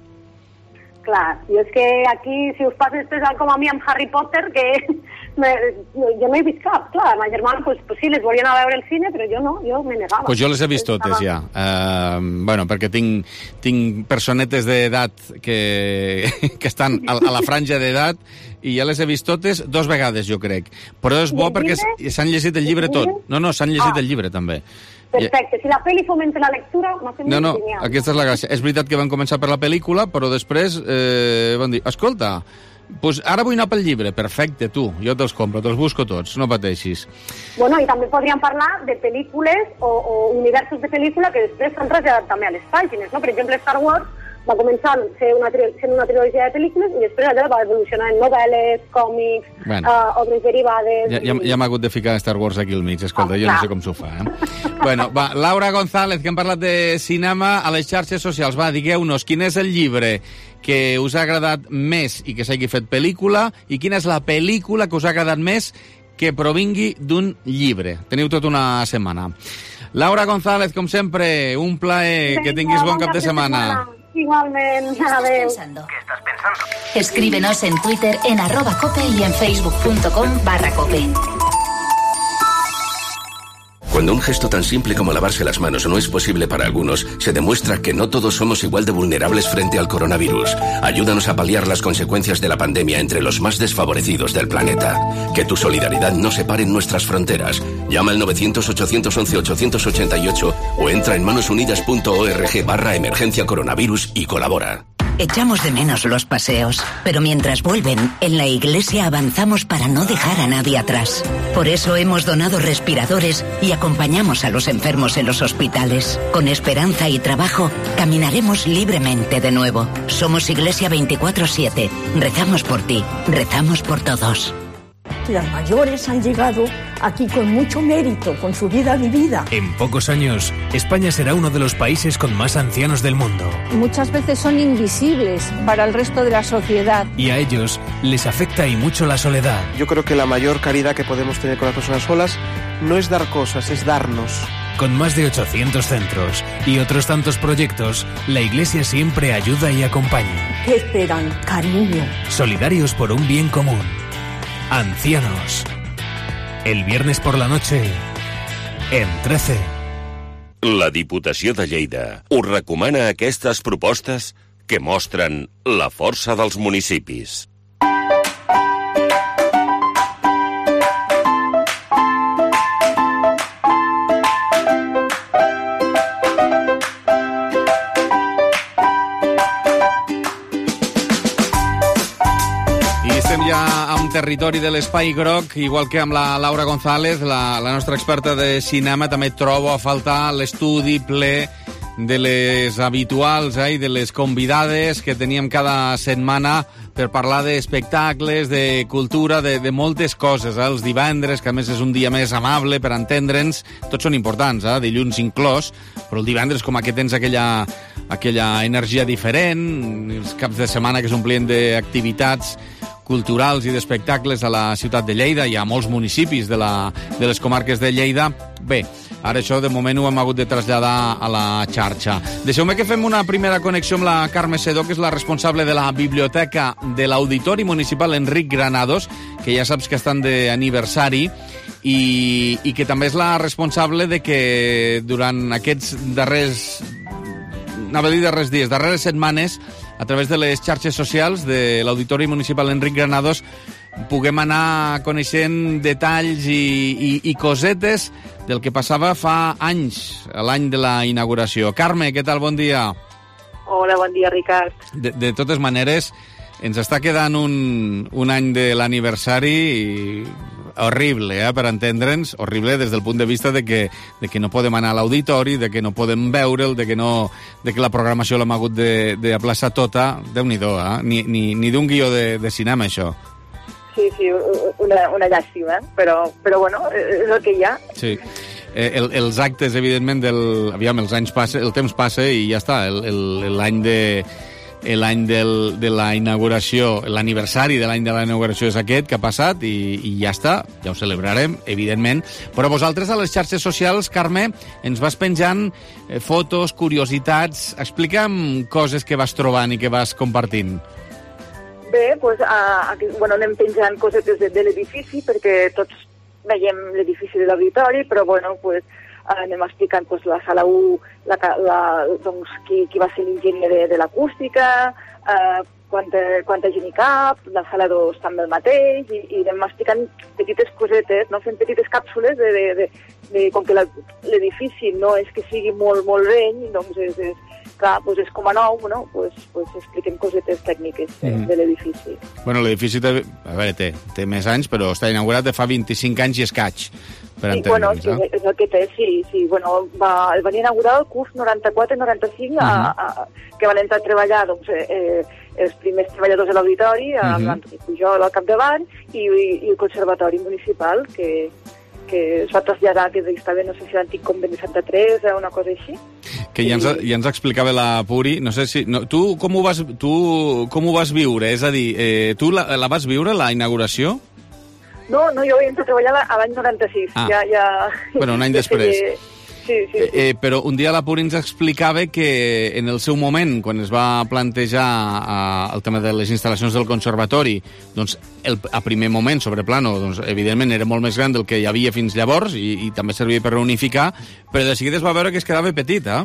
Clar, jo és que aquí, si us passa després com a mi amb Harry Potter, que me, jo no he vist cap, clar, ma germana, pues, pues sí, les volien anar a veure al cine, però jo no, jo me negava. Pues jo les he vist totes, ja. Uh, bueno, perquè tinc, tinc personetes d'edat que, que estan a, a la franja d'edat i ja les he vist totes dos vegades, jo crec. Però és bo perquè s'han llegit el llibre tot. No, no, s'han llegit Ah. el llibre, també. Perfecte, si la pel·li fomenta la lectura, m'ha semblat No, no, genial. aquesta és la gràcia. És veritat que van començar per la pel·lícula, però després eh, van dir, escolta, pues ara vull anar pel llibre. Perfecte, tu, jo te'ls compro, te'ls busco tots, no pateixis. Bueno, i també podríem parlar de pel·lícules o, o universos de pel·lícula que després s'han traslladat també a les pàgines, no? Per exemple, Star Wars va començar sent una, sent una trilogia de pel·lícules i després allò va evolucionar en novel·les, còmics, Bueno. uh, obres derivades... Ja, ja, ja m'ha hagut de ficar Star Wars aquí al mig, escolta, Ah, jo no clar. sé com s'ho fa, eh? Bueno, va, Laura González, que hem parlat de cinema a les xarxes socials. Va, digueu-nos, quin és el llibre que us ha agradat més i que s'hagi fet pel·lícula i quina és la pel·lícula que us ha agradat més que provingui d'un llibre. Teniu tota una setmana. Laura González, com sempre, un plaer, que tinguis bon cap de setmana. Igualment, adeu. Escríbenos en Twitter en arroba cope y en facebook.com barra cope. Cuando un gesto tan simple como lavarse las manos no es posible para algunos, se demuestra que no todos somos igual de vulnerables frente al coronavirus. Ayúdanos a paliar las consecuencias de la pandemia entre los más desfavorecidos del planeta. Que tu solidaridad no separe nuestras fronteras. Llama al novecientos, ochocientos once, ochocientos ochenta y ocho o entra en manosunidas.org barra emergencia coronavirus y colabora. Echamos de menos los paseos, pero mientras vuelven, en la iglesia avanzamos para no dejar a nadie atrás. Por eso hemos donado respiradores y acompañamos a los enfermos en los hospitales. Con esperanza y trabajo, caminaremos libremente de nuevo. Somos Iglesia veinticuatro siete. Rezamos por ti, rezamos por todos. Las mayores han llegado aquí con mucho mérito, con su vida vivida. En pocos años, España será uno de los países con más ancianos del mundo. Muchas veces son invisibles para el resto de la sociedad. Y a ellos les afecta y mucho la soledad. Yo creo que la mayor caridad que podemos tener con las personas solas no es dar cosas, es darnos. Con más de ochocientos centros y otros tantos proyectos, la Iglesia siempre ayuda y acompaña. ¿Qué esperan, cariño? Solidarios por un bien común. Ancianos. El viernes por la noche, en trece. La Diputació de Lleida us recomana aquestes propostes que mostren la força dels municipis. Ja amb territori de l'Espai Groc, igual que amb la Laura González, la, la nostra experta de cinema, també trobo a faltar l'estudi ple de les habituals eh, i de les convidades que teníem cada setmana per parlar d'espectacles, de cultura, de, de moltes coses. Eh? Els divendres, que a més és un dia més amable per entendre'ns, tots són importants, eh? Dilluns inclòs, però el divendres com que tens aquella, aquella energia diferent, els caps de setmana que s'omplien d'activitats culturals i d'espectacles a la ciutat de Lleida, hi ha molts municipis de, la, de les comarques de Lleida. Bé, ara això de moment ho hem hagut de traslladar a la xarxa. Deixeu-me que fem una primera connexió amb la Carme Sedó, que és la responsable de la biblioteca de l'Auditori Municipal Enric Granados, que ja saps que estan d'aniversari, i, i que també és la responsable de que durant aquests darrers, anava a dir darrers dies, darreres setmanes, a través de les xarxes socials de l'Auditori Municipal Enric Granados, puguem anar coneixent detalls i, i, i cosetes del que passava fa anys, l'any de la inauguració. Carme, què tal? Bon dia. Hola, bon dia, Ricard. De, de totes maneres, ens està quedant un, un any de l'aniversari horrible, eh, per entendre'ns, horrible des del punt de vista de que, de que no podem anar a l'auditori, de que no podem veure'l, de que, no, de que la programació l'hem hagut d'aplaçar tota. Déu-n'hi-do, eh? Ni, ni, ni d'un guió de, de cinema, això. Sí, sí, una, una llàstima, però, però bueno, és el que hi ha. Sí. Eh, el, els actes, evidentment, del... Aviam, els anys passa, el temps passa i ja està. L'any de... l'any del, de la inauguració, l'aniversari de l'any de la inauguració és aquest que ha passat i, i ja està, ja ho celebrarem, evidentment. Però vosaltres a les xarxes socials, Carme, ens vas penjant eh, fotos, curiositats. Explica'm coses que vas trobant i que vas compartint. Bé, doncs, a, a, bueno, anem penjant cosetes de, de l'edifici, perquè tots veiem l'edifici de l'auditori, però bueno, doncs, anem explicant doncs, la sala u, la, la, doncs, qui, qui va ser l'enginyer de, de l'acústica, eh, quanta, quanta gent hi cap, la sala dos també el mateix, i, i anem explicant petites cosetes, no? Fent petites càpsules de, de, de, de com que l'edifici no és que sigui molt, molt vell, doncs és, és, clar, doncs és com a nou, no? Pues, pues expliquem cosetes tècniques de, mm-hmm. de l'edifici. Bueno, l'edifici té, a veure, té, té més anys, però està inaugurat de fa vint-i-cinc anys i escaig. Per sí, bueno, sí, no? És el que té, sí, sí. Bueno, va, el van inaugurar el curs noranta-quatre noranta-cinc, uh-huh. a, a, que van entrar a treballar doncs, eh, els primers treballadors de l'auditori, uh-huh. l'Antoni Pujol al capdavant, i, i, i el Conservatori Municipal, que, que es va traslladar, que estava, no sé si l'antic convent de Santa Teresa, una cosa així. Que ja ens, ja ens explicava la Puri, no sé si... No, tu, com ho vas, tu com ho vas viure? És a dir, eh, tu la, la vas viure, la inauguració? No, no, jo vaig entrar a treballar a l'any noranta-sis. Ah. Ja, ja... Bueno, un any després. Sí, sí, sí. Eh, però un dia la Puri ens explicava que en el seu moment, quan es va plantejar eh, el tema de les instal·lacions del conservatori, doncs el, a primer moment, sobre plano, doncs, evidentment era molt més gran del que hi havia fins llavors i, i també servia per reunificar, però de seguida es va veure que es quedava petit, eh?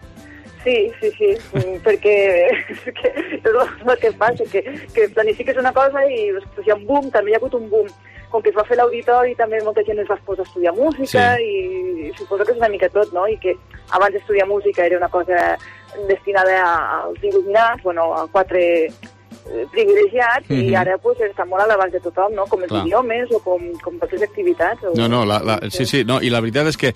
Sí, sí, sí, perquè que és el que passa, que, que planifiques una cosa i després hi ha un boom, també hi ha hagut un boom. Com que es va fer l'auditori, també molta gent es va posar a estudiar música, sí. i, i suposo que és una mica tot, no? I que abans d'estudiar música era una cosa destinada als il·luminats, bueno, a quatre privilegiats, mm-hmm. i ara pues, està molt a l'abast de tothom, no? Com els Clar. idiomes o com, com altres activitats. O... No, no, la, la, sí, sí, no, i la veritat és que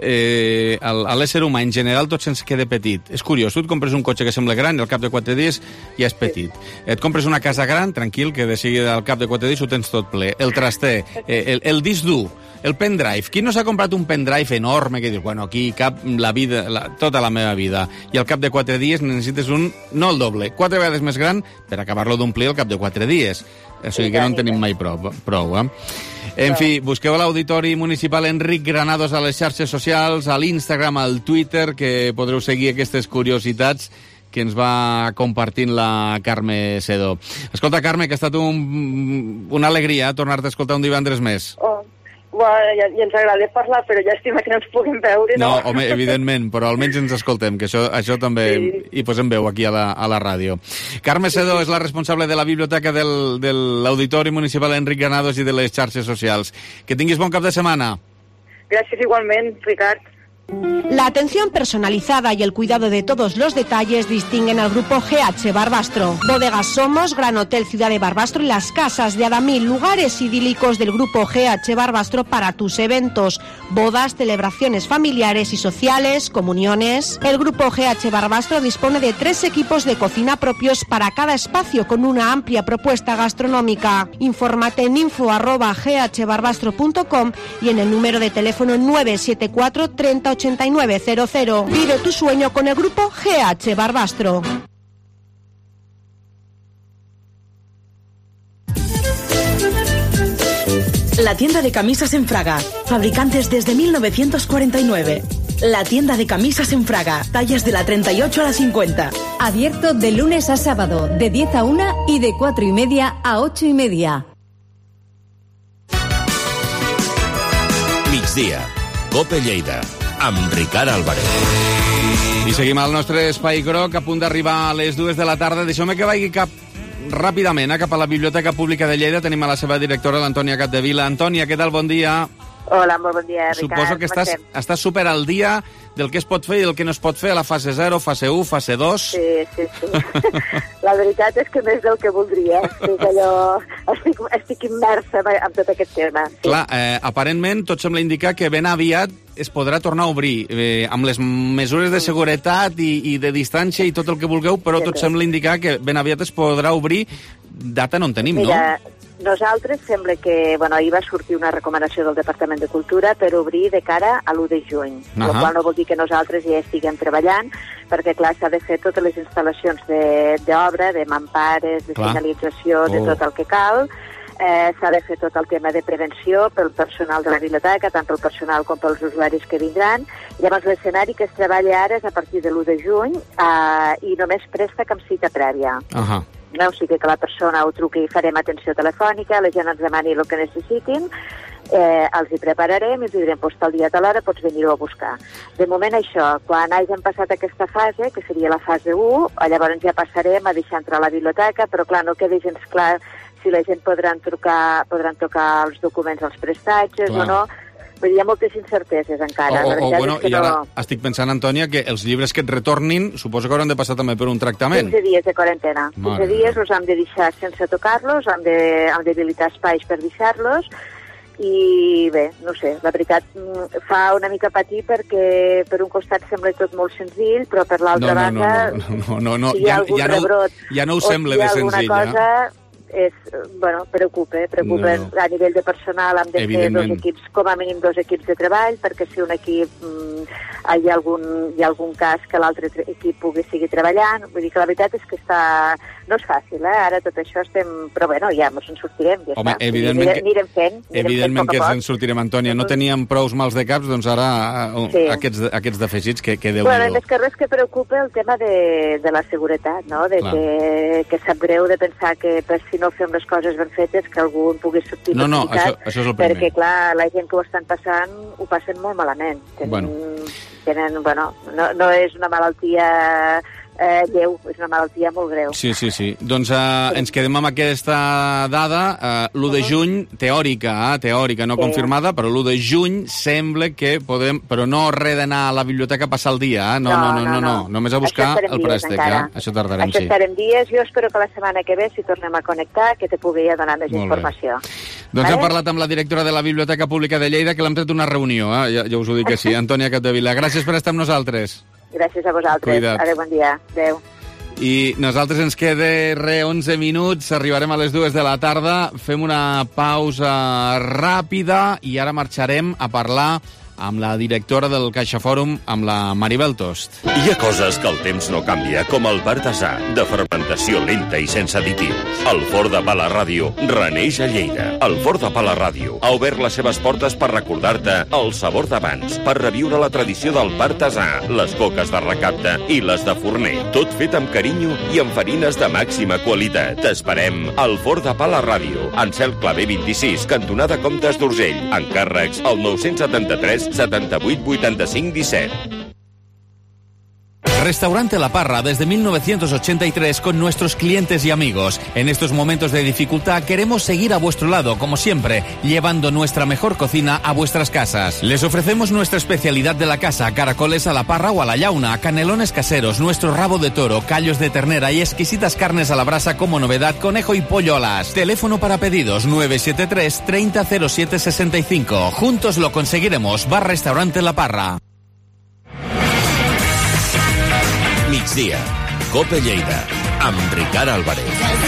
eh, a l'ésser humà en general tot se'ns queda petit. És curiós, tu et compres un cotxe que sembla gran i al cap de quatre dies ja és petit. Sí. Et compres una casa gran, tranquil, que de seguida al cap de quatre dies ho tens tot ple. El traster, eh, el, el disc dur, el pendrive. Qui no s'ha comprat un pendrive enorme que dius, bueno, aquí cap la vida, la, tota la meva vida, i al cap de quatre dies necessites un, no el doble, quatre vegades més gran per acabar acabar-lo d'omplir al cap de quatre dies. O sigui que no en tenim mai prou, prou eh? En fi, busqueu a l'Auditori Municipal Enric Granados a les xarxes socials, a l'Instagram, al Twitter, que podreu seguir aquestes curiositats que ens va compartint la Carme Sedó. Escolta, Carme, que ha estat un, una alegria tornar-te a escoltar un divendres més. Oh. Bueno, ja, ja ens agrada parlar, però llàstima que no ens puguem veure, no? No, home, evidentment, però almenys ens escoltem, que això, això també sí. Hi posem veu aquí a la, a la ràdio. Carme Sedó és la responsable de la biblioteca del, de l'Auditori Municipal Enric Granados i de les xarxes socials. Que tinguis bon cap de setmana. Gràcies igualment, Ricard. La atención personalizada y el cuidado de todos los detalles distinguen al grupo G H Barbastro. Bodegas Somos, Gran Hotel Ciudad de Barbastro y las casas de Adamil, lugares idílicos del grupo G H Barbastro para tus eventos, bodas, celebraciones familiares y sociales, comuniones. El grupo G H Barbastro dispone de tres equipos de cocina propios para cada espacio con una amplia propuesta gastronómica. Infórmate en info arroba g h barbastro punto com y en el número de teléfono nueve siete cuatro treinta ochenta y nueve cero cero. Vive tu sueño con el grupo G H Barbastro. La tienda de camisas en Fraga. Fabricantes desde mil novecientos cuarenta y nueve. La tienda de camisas en Fraga. Tallas de la treinta y ocho a la cincuenta. Abierto de lunes a sábado, de diez a una y de cuatro y media a ocho y media. Migdia. Cope Lleida. Amb Ricard Álvarez. I seguim al nostre espai groc, a punt d'arribar a les dues de la tarda. Deixeu-me que vagi cap ràpidament eh, cap a la Biblioteca Pública de Lleida. Tenim a la seva directora, l'Antònia Capdevila. Antònia, què tal? Bon dia. Hola, molt bon dia, Ricard. Suposo que estàs, estàs super al dia del que es pot fer i del que no es pot fer a la fase zero, fase u, fase dos. Sí, sí, sí. La veritat és que més del que voldria. És allò... Estic, estic immersa en tot aquest tema. Sí. Clar, eh, aparentment tot sembla indicar que ben aviat es podrà tornar a obrir eh, amb les mesures de seguretat i, i de distància i tot el que vulgueu, però tot sembla indicar que ben aviat es podrà obrir. Data no en tenim, Mira, no? Nosaltres sembla que, bueno, ahir va sortir una recomanació del Departament de Cultura per obrir de cara a l'u de juny, uh -huh. el qual no vol dir que nosaltres ja estiguem treballant, perquè, clar, s'ha de fer totes les instal·lacions d'obra, de, de mampares, de clar. Senyalització, de oh. tot el que cal. Eh, s'ha de fer tot el tema de prevenció pel personal de la biblioteca, tant pel personal com pels usuaris que vindran. Llavors, l'escenari que es treballa ara és a partir de l'u de juny eh, i només presta amb cita prèvia. Uh -huh. No? O sigui que la persona ho truqui i farem atenció telefònica, la gent ens demani el que necessitin, eh, els hi prepararem i els direm, doncs tal dia, tal hora pots venir-ho a buscar. De moment això, quan hagin passat aquesta fase, que seria la fase u, llavors ja passarem a deixar entrar a la biblioteca, però clar, no queda gens clar si la gent podran trucar, podran tocar els documents als prestatges clar. O no. Vull dir, hi ha moltes incerteses encara. O, o, o, bueno, és que I ara no... estic pensant, Antònia, que els llibres que et retornin suposo que hauran de passar també per un tractament. quinze dies de quarantena. Mare quinze dies els hem de deixar sense tocar-los, hem de, hem d'habilitar espais per deixar-los i bé, no sé, la veritat fa una mica patir perquè per un costat sembla tot molt senzill, però per l'altra no, no, banda, no, no, no, no, si hi ha ja, algun ja no, rebrot ja no ho sembla de senzill. Cosa, és, bueno, preocupa, preocupa no, no. A nivell de personal hem de fer dos equips, com a mínim dos equips de treball, perquè si un equip mm, hi, ha algun, hi ha algun cas que l'altre equip pugui seguir treballant, vull dir que la veritat és que està... no és fàcil, eh? Ara tot això estem... però bueno, ja ens en sortirem, ja Home, està. Evidentment anirem, anirem fent, anirem evidentment fent que poc ens en sortirem, Antònia. No teníem prous mals de caps, doncs ara sí. aquests, aquests defegits que, que Déu-n'hi-do. Bueno, més que res que preocupa el tema de, de la seguretat, no? De que, que sap greu de pensar que per si no fem les coses ben fetes que algú en pugui sortir no, no, això, això és el primer. Perquè, clar, la gent que ho estan passant ho passen molt malament. Tenen, bueno. tenen, bueno, no, no és una malaltia eh, lleu, és una malaltia molt greu. Sí, sí, sí. Doncs eh, sí. ens quedem amb aquesta dada, eh, l'u de juny, teòrica, eh, teòrica, no sí. confirmada, però l'u de juny sembla que podem, però no res d'anar a la biblioteca a passar el dia, eh? no, no, no, no, no, no, només a buscar el préstec, eh? Això tardarem, Això sí. estarem dies, jo espero que la setmana que ve, si tornem a connectar, que te pugui ja donar més molt informació. Bé. Doncs vale? Hem parlat amb la directora de la Biblioteca Pública de Lleida, que l'hem tret una reunió, eh? ja, ja us ho dic que sí, Antònia Capdevila. Gràcies per estar amb nosaltres. Gràcies a vosaltres. Cuida't. Adéu, bon dia. Adéu. I nosaltres ens queda re onze minuts, arribarem a les dues de la tarda, fem una pausa ràpida i ara marxarem a parlar amb la directora del CaixaFòrum, amb la Maribel Tost. Hi ha coses que el temps no canvia, com el Bartasà, de fermentació lenta i sense additius. El Forn de Pa La Ràdio reneix a Lleida. El Forn de Pa La Ràdio ha obert les seves portes per recordar-te el sabor d'abans, per reviure la tradició del Bartasà, les coques de recapte i les de forner. Tot fet amb carinyo i amb farines de màxima qualitat. T'esperem al Forn de Pa La Ràdio, en Cel Clavé vint-i-sis, cantonada Comtes d'Urgell. Encàrrecs al nou setanta-tres setanta-vuit vuitanta-cinc disset. Restaurante La Parra desde mil novecientos ochenta y tres con nuestros clientes y amigos. En estos momentos de dificultad queremos seguir a vuestro lado, como siempre, llevando nuestra mejor cocina a vuestras casas. Les ofrecemos nuestra especialidad de la casa, caracoles a la parra o a la llauna, canelones caseros, nuestro rabo de toro, callos de ternera y exquisitas carnes a la brasa como novedad, conejo y pollo alas. Teléfono para pedidos nueve siete tres treinta cero siete sesenta y cinco. Juntos lo conseguiremos. Bar Restaurante La Parra. Migdia, Cope Lleida, amb Ricard Álvarez.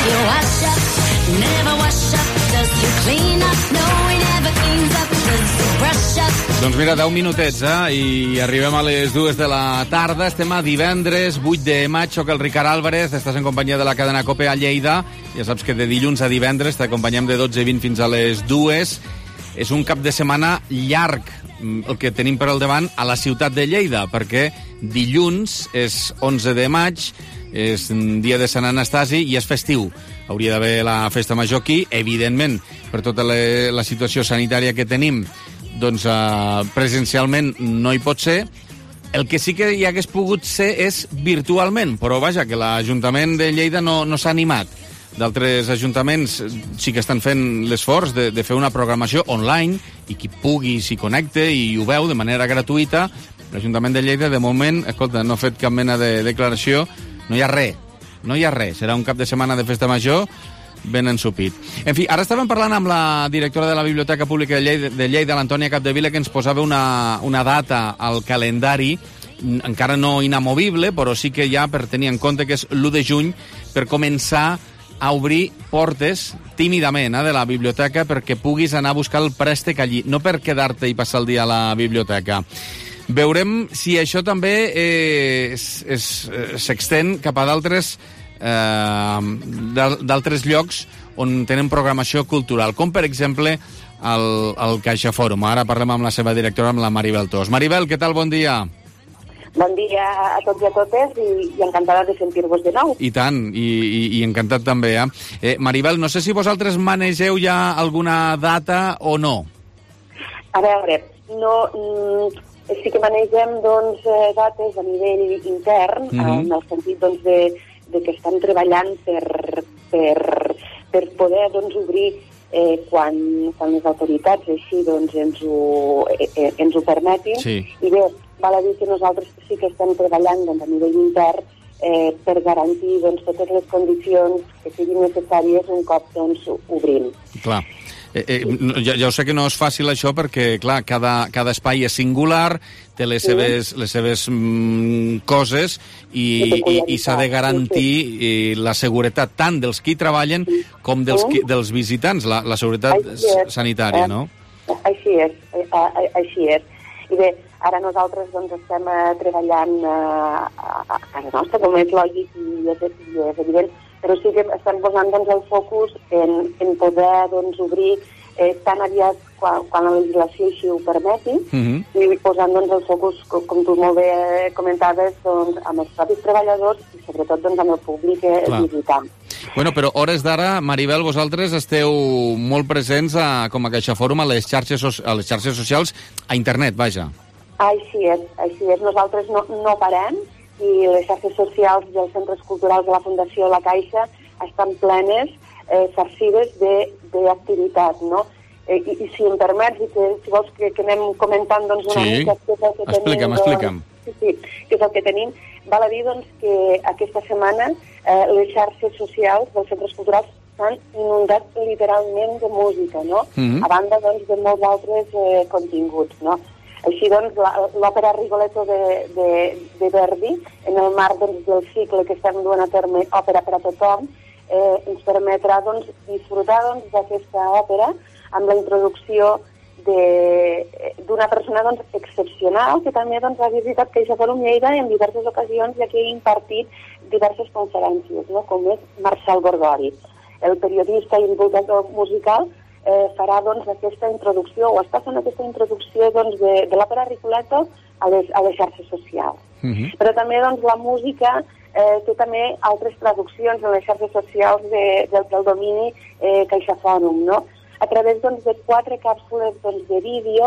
Doncs mira, deu minutets, eh? I arribem a les dues de la tarda. Estem a divendres, vuit de maig. Soc el Ricard Álvarez, estàs en companyia de la cadena Cope a Lleida. Ja saps que de dilluns a divendres t'acompanyem de dotze i vint fins a les dues. És un cap de setmana llarg el que tenim per al davant a la ciutat de Lleida, perquè dilluns és onze de maig, és dia de Sant Anastasi i és festiu. Hauria d'haver la festa major aquí, evidentment, per tota la, la situació sanitària que tenim, doncs uh, presencialment no hi pot ser. El que sí que hi hagués pogut ser és virtualment, però vaja, que l'Ajuntament de Lleida no, no s'ha animat. D'altres ajuntaments sí que estan fent l'esforç de, de fer una programació online i qui pugui s'hi connecte i ho veu de manera gratuïta. L'Ajuntament de Lleida, de moment, escolta, no ha fet cap mena de declaració, no hi ha res, no hi ha res. Serà un cap de setmana de festa major ben ensupit. En fi, ara estàvem parlant amb la directora de la Biblioteca Pública de Lleida, de Lleida l'Antònia Capdevila, que ens posava una, una data al calendari, encara no inamovible, però sí que ja per tenir en compte que és l'u de juny, per començar a obrir portes tímidament eh, de la biblioteca perquè puguis anar a buscar el préstec allí, no per quedar-te i passar el dia a la biblioteca. Veurem si això també eh, s'extén cap a d'altres eh, d'altres llocs on tenen programació cultural, com per exemple el, el CaixaFòrum. Ara parlem amb la seva directora, amb la Maribel Tost. Maribel, què tal? Bon dia. Bon dia a tots i a totes i, i encantada de sentir-vos de nou. I tant, i, i, i encantat també. Eh? Eh, Maribel, no sé si vosaltres manegeu ja alguna data o no. A veure, no, mm, sí que manegem doncs, dates a nivell intern, mm-hmm. en el sentit doncs, de, de que estan treballant per, per, per poder doncs, obrir eh, quan, quan les autoritats així doncs, ens, ho, eh, ens ho permetin. Sí. I bé, val a dir que nosaltres sí que estem treballant doncs, a nivell intern eh, per garantir doncs, totes les condicions que siguin necessàries un cop doncs, obrim. Clar. Eh, eh, ja, ja ho sé que no és fàcil això perquè, clar, cada, cada espai és singular, té les seves, sí. les seves mm, coses i, i, i s'ha de garantir sí, sí. la seguretat tant dels qui treballen sí. com dels, qui, dels visitants, la, la seguretat sanitària, no? Així és, així és. I bé, ara nosaltres doncs, estem eh, treballant eh, a casa nostra, com és lògic i és, i és evident, però sí que estem posant doncs, el focus en, en poder doncs, obrir eh, tan aviat quan, quan la legislació així ho permeti, mm-hmm. i posant doncs, el focus, com, com tu molt bé comentaves, doncs, amb els propis treballadors i sobretot doncs, amb el públic eh, visitant. Bueno, però hores d'ara, Maribel, vosaltres esteu molt presents a, com a CaixaFòrum a les xarxes, a les xarxes socials, a internet, vaja. Així és, així és. Nosaltres no, no parem i les xarxes socials dels centres culturals de la Fundació La Caixa estan plenes, eh, farcides d'activitat, no? Eh, i, I si em permets, i que, si vols que, que anem comentant doncs, una sí. mica què és el que explica'm, tenim... explica'm. Sí, sí, què és el que tenim. Val a dir doncs, que aquesta setmana eh, les xarxes socials dels centres culturals s'han inundat literalment de música, no? Mm-hmm. A banda doncs, de molts altres eh, continguts, no? Així doncs, l'òpera Rigoletto de, de, de Verdi, en el marc doncs, del cicle que estem duent a terme Òpera per a tothom, eh, ens permetrà doncs, disfrutar doncs, d'aquesta òpera amb la introducció d'una persona doncs, excepcional que també doncs, ha visitat CaixaForum Lleida en diverses ocasions i aquí ha impartit diverses conferències, no? Com és Marcel Gorgori. El periodista i divulgador musical eh, farà doncs, aquesta introducció o està fent aquesta introducció doncs, de, de l'òpera Rigoletto a les, a les xarxes socials. Uh-huh. Però també doncs, la música eh, té també altres traduccions en les xarxes socials de, de, del domini eh, CaixaForum, no? A través doncs, de quatre càpsules doncs, de vídeo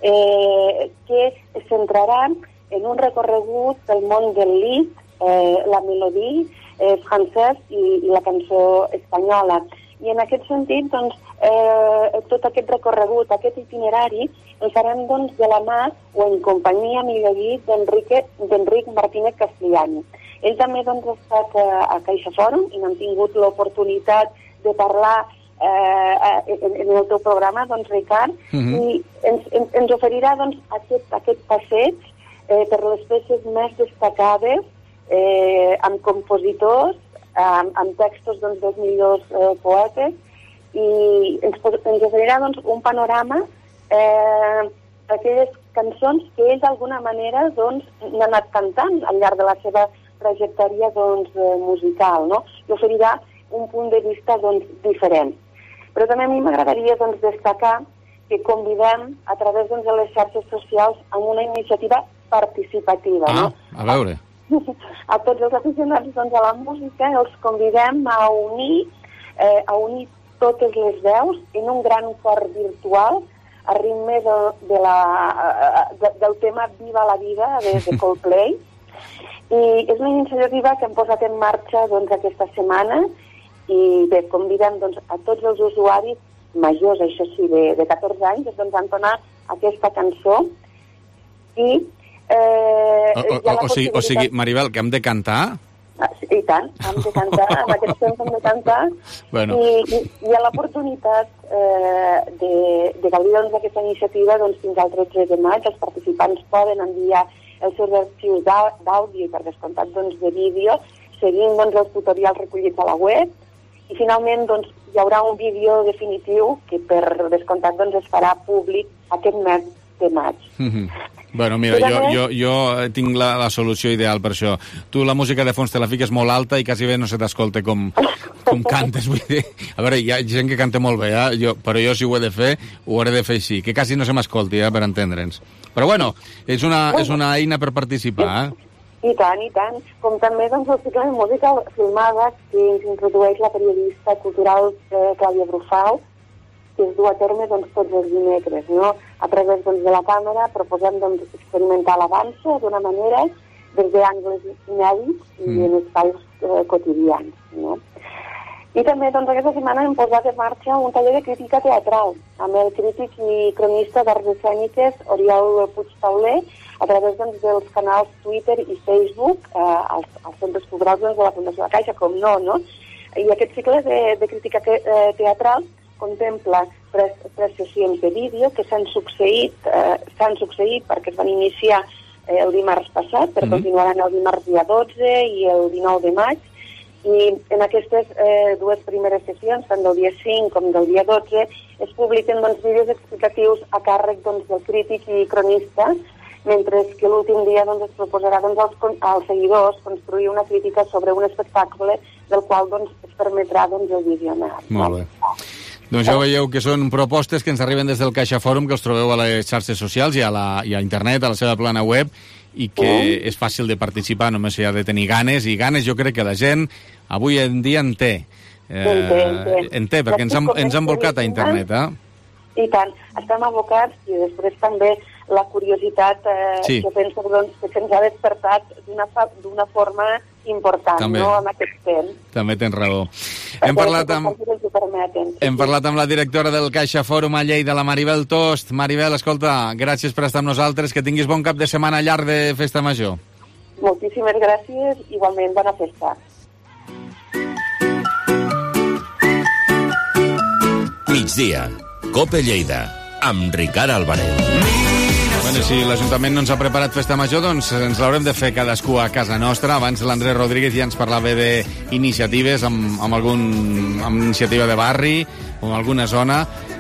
eh, que es centraran en un recorregut del món del lit, eh, la melodia eh, francès i, i la cançó espanyola. I en aquest sentit, doncs, eh, tot aquest recorregut, aquest itinerari, el faran doncs, de la mà o en companyia, millor dit, d'Enric Martínez Castellani. Ell també doncs, ha estat a, a CaixaForum i n'han tingut l'oportunitat de parlar Eh, en, en el teu programa, doncs, Ricard, uh-huh. i ens, ens, ens oferirà doncs, aquest, aquest passeig eh, per les peces més destacades, eh, amb compositors, amb, amb textos doncs, dels millors eh, poetes, i ens, ens oferirà doncs, un panorama eh, d'aquelles cançons que ell d'alguna manera doncs, n'ha anat cantant al llarg de la seva trajectòria doncs, eh, musical, no? I oferirà un punt de vista doncs, diferent. Però també a mi m'agradaria doncs, destacar que convidem a través doncs, de les xarxes socials amb una iniciativa participativa. Ah, no? A veure. A tots els aficionats doncs, a la música els convidem a unir, eh, a unir totes les veus en un gran cor virtual a ritme de, de la, de, del tema Viva la Vida de, de Coldplay. I és una iniciativa que hem posat en marxa doncs, aquesta setmana i bé, convidem doncs, a tots els usuaris majors, això sí, de, de catorze anys, doncs, a entonar aquesta cançó i... Eh, o, o, o, o, sigui, o sigui, Maribel, que hem de cantar? Ah, sí, i tant, hem de cantar, en aquest temps hem de cantar, bueno. i, i hi ha l'oportunitat eh, de, de gaudir doncs, d'aquesta iniciativa doncs, fins al tretze de maig. Els participants poden enviar els seus arxius d'àudio i per descomptat doncs, de vídeo, seguint doncs, els tutorials recollits a la web. I finalment doncs, hi haurà un vídeo definitiu que per descomptat doncs, es farà públic aquest mes de maig. Mm-hmm. Bueno, mira, jo, jo, jo tinc la, la solució ideal per això. Tu la música de fons te la fiques molt alta i quasi bé no se t'escolta com, com cantes. Vull dir. A veure, hi ha gent que canta molt bé, eh? jo, però jo si ho he de fer, ho hauré de fer així, que quasi no se m'escolti, eh, per entendre'ns. Però bueno, és una, és una eina per participar, eh? I tant, i tant. Com també doncs, el cicle de música filmada que ens introdueix la periodista cultural eh, Clàudia Brufau, que es du a terme doncs, tots els dimecres, no? A través doncs, de la càmera proposem doncs, experimentar la dansa d'una manera des d'angles inèdits i mm. en espais eh, quotidians, no? I també doncs, aquesta setmana hem posat en marxa un taller de crítica teatral amb el crític i cronista d'arts escèniques Oriol Puigtauler a través doncs, dels canals Twitter i Facebook eh, als, als centres culturals doncs, de la Fundació de la Caixa, com no, no? I aquest cicle de, de crítica te, eh, teatral contempla tres, tres sessions de vídeo que s'han succeït, eh, s'han succeït perquè es van iniciar eh, el dimarts passat, però mm-hmm. continuaran el dimarts dia dotze i el dinou de maig. I en aquestes eh, dues primeres sessions, tant del dia cinc com del dia dotze, es publiquen doncs, vídeos explicatius a càrrec doncs, del crític i cronista, mentre que l'últim dia doncs, es proposarà doncs, als, als seguidors construir una crítica sobre un espectacle del qual doncs, es permetrà doncs, el visionat. Molt bé. Doncs ja veieu que són propostes que ens arriben des del CaixaForum, que els trobeu a les xarxes socials i a, la, i a internet, a la seva plana web, i que uh. és fàcil de participar, només s'hi ha de tenir ganes, i ganes jo crec que la gent avui en dia en té. Eh, en té, en té. En té, perquè ens han, ens han volcat a internet, eh? I tant, estem abocats, i després també la curiositat eh, sí. que penso doncs, que se'ns ha despertat d'una, d'una forma important, també. No?, en aquest temps. També tens raó. Hem parlat, amb, hem parlat amb la directora del CaixaForum a Lleida, la Maribel Tost. Maribel, escolta, gràcies per estar amb nosaltres, que tinguis bon cap de setmana llarg de Festa Major. Moltíssimes gràcies, igualment bona festa. Migdia, COPE Lleida, amb Ricard Álvarez. Bueno, si l'Ajuntament no ens ha preparat Festa Major, doncs ens l'haurem de fer cadascú a casa nostra. Abans l'Andrés Rodríguez ja ens parlava d'iniciatives amb, amb algun amb iniciativa de barri o en alguna zona.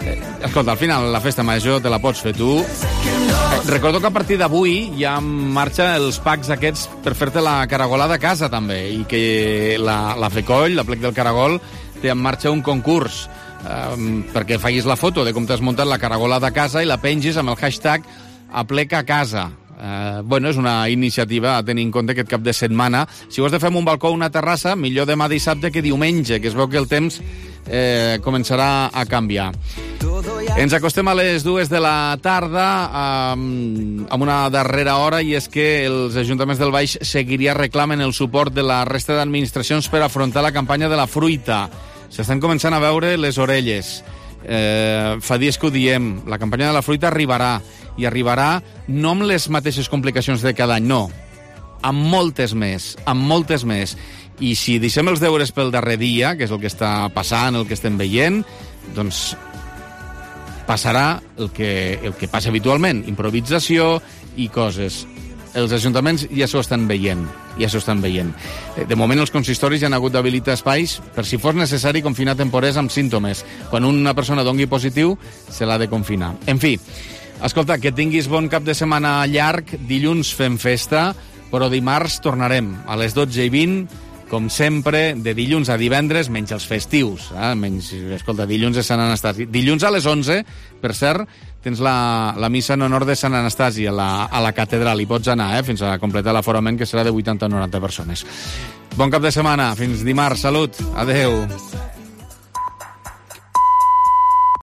Escolta, al final la festa major te la pots fer tu. Eh, recordo que a partir d'avui ja en marxa els packs aquests per fer-te la caragolada a casa, també, i que la, la Fecoll, la Plec del Caragol, té en marxa un concurs eh, perquè facis la foto de com t'has muntat la caragolada a casa i la pengis amb el hashtag Aplec a casa. Eh, bueno, és una iniciativa a tenir en compte aquest cap de setmana. Si ho has de fer en un balcó o una terrassa, millor demà dissabte que diumenge, que es veu que el temps eh, començarà a canviar. Ens acostem a les dues de la tarda amb, amb una darrera hora, i és que els ajuntaments del Baix Seguiria reclamen el suport de la resta d'administracions per afrontar la campanya de la fruita. S'estan començant a veure les orelles. Eh, fa dies que ho diem, la campanya de la fruita arribarà, i arribarà no amb les mateixes complicacions de cada any, no, amb moltes més, amb moltes més. I si deixem els deures pel darrer dia, que és el que està passant, el que estem veient, doncs passarà el que, el que passa habitualment, improvisació i coses. Els ajuntaments ja s'ho estan veient, ja s'ho estan veient. De moment els consistoris ja han hagut d'habilitar espais per si fos necessari confinar temporers amb símptomes. Quan una persona dongui positiu, se l'ha de confinar. En fi, escolta, que tinguis bon cap de setmana llarg. Dilluns fem festa, però dimarts tornarem a les dotze i vint, com sempre, de dilluns a divendres, menys els festius. Eh? Menys, escolta, dilluns és Sant Anastasi. Dilluns a les onze, per cert, tens la, la missa en honor de Sant Anastasi a la, a la catedral. Hi pots anar, eh? Fins a completar l'aforament, que serà de vuitanta a noranta persones. Bon cap de setmana. Fins dimarts. Salut. Adeu.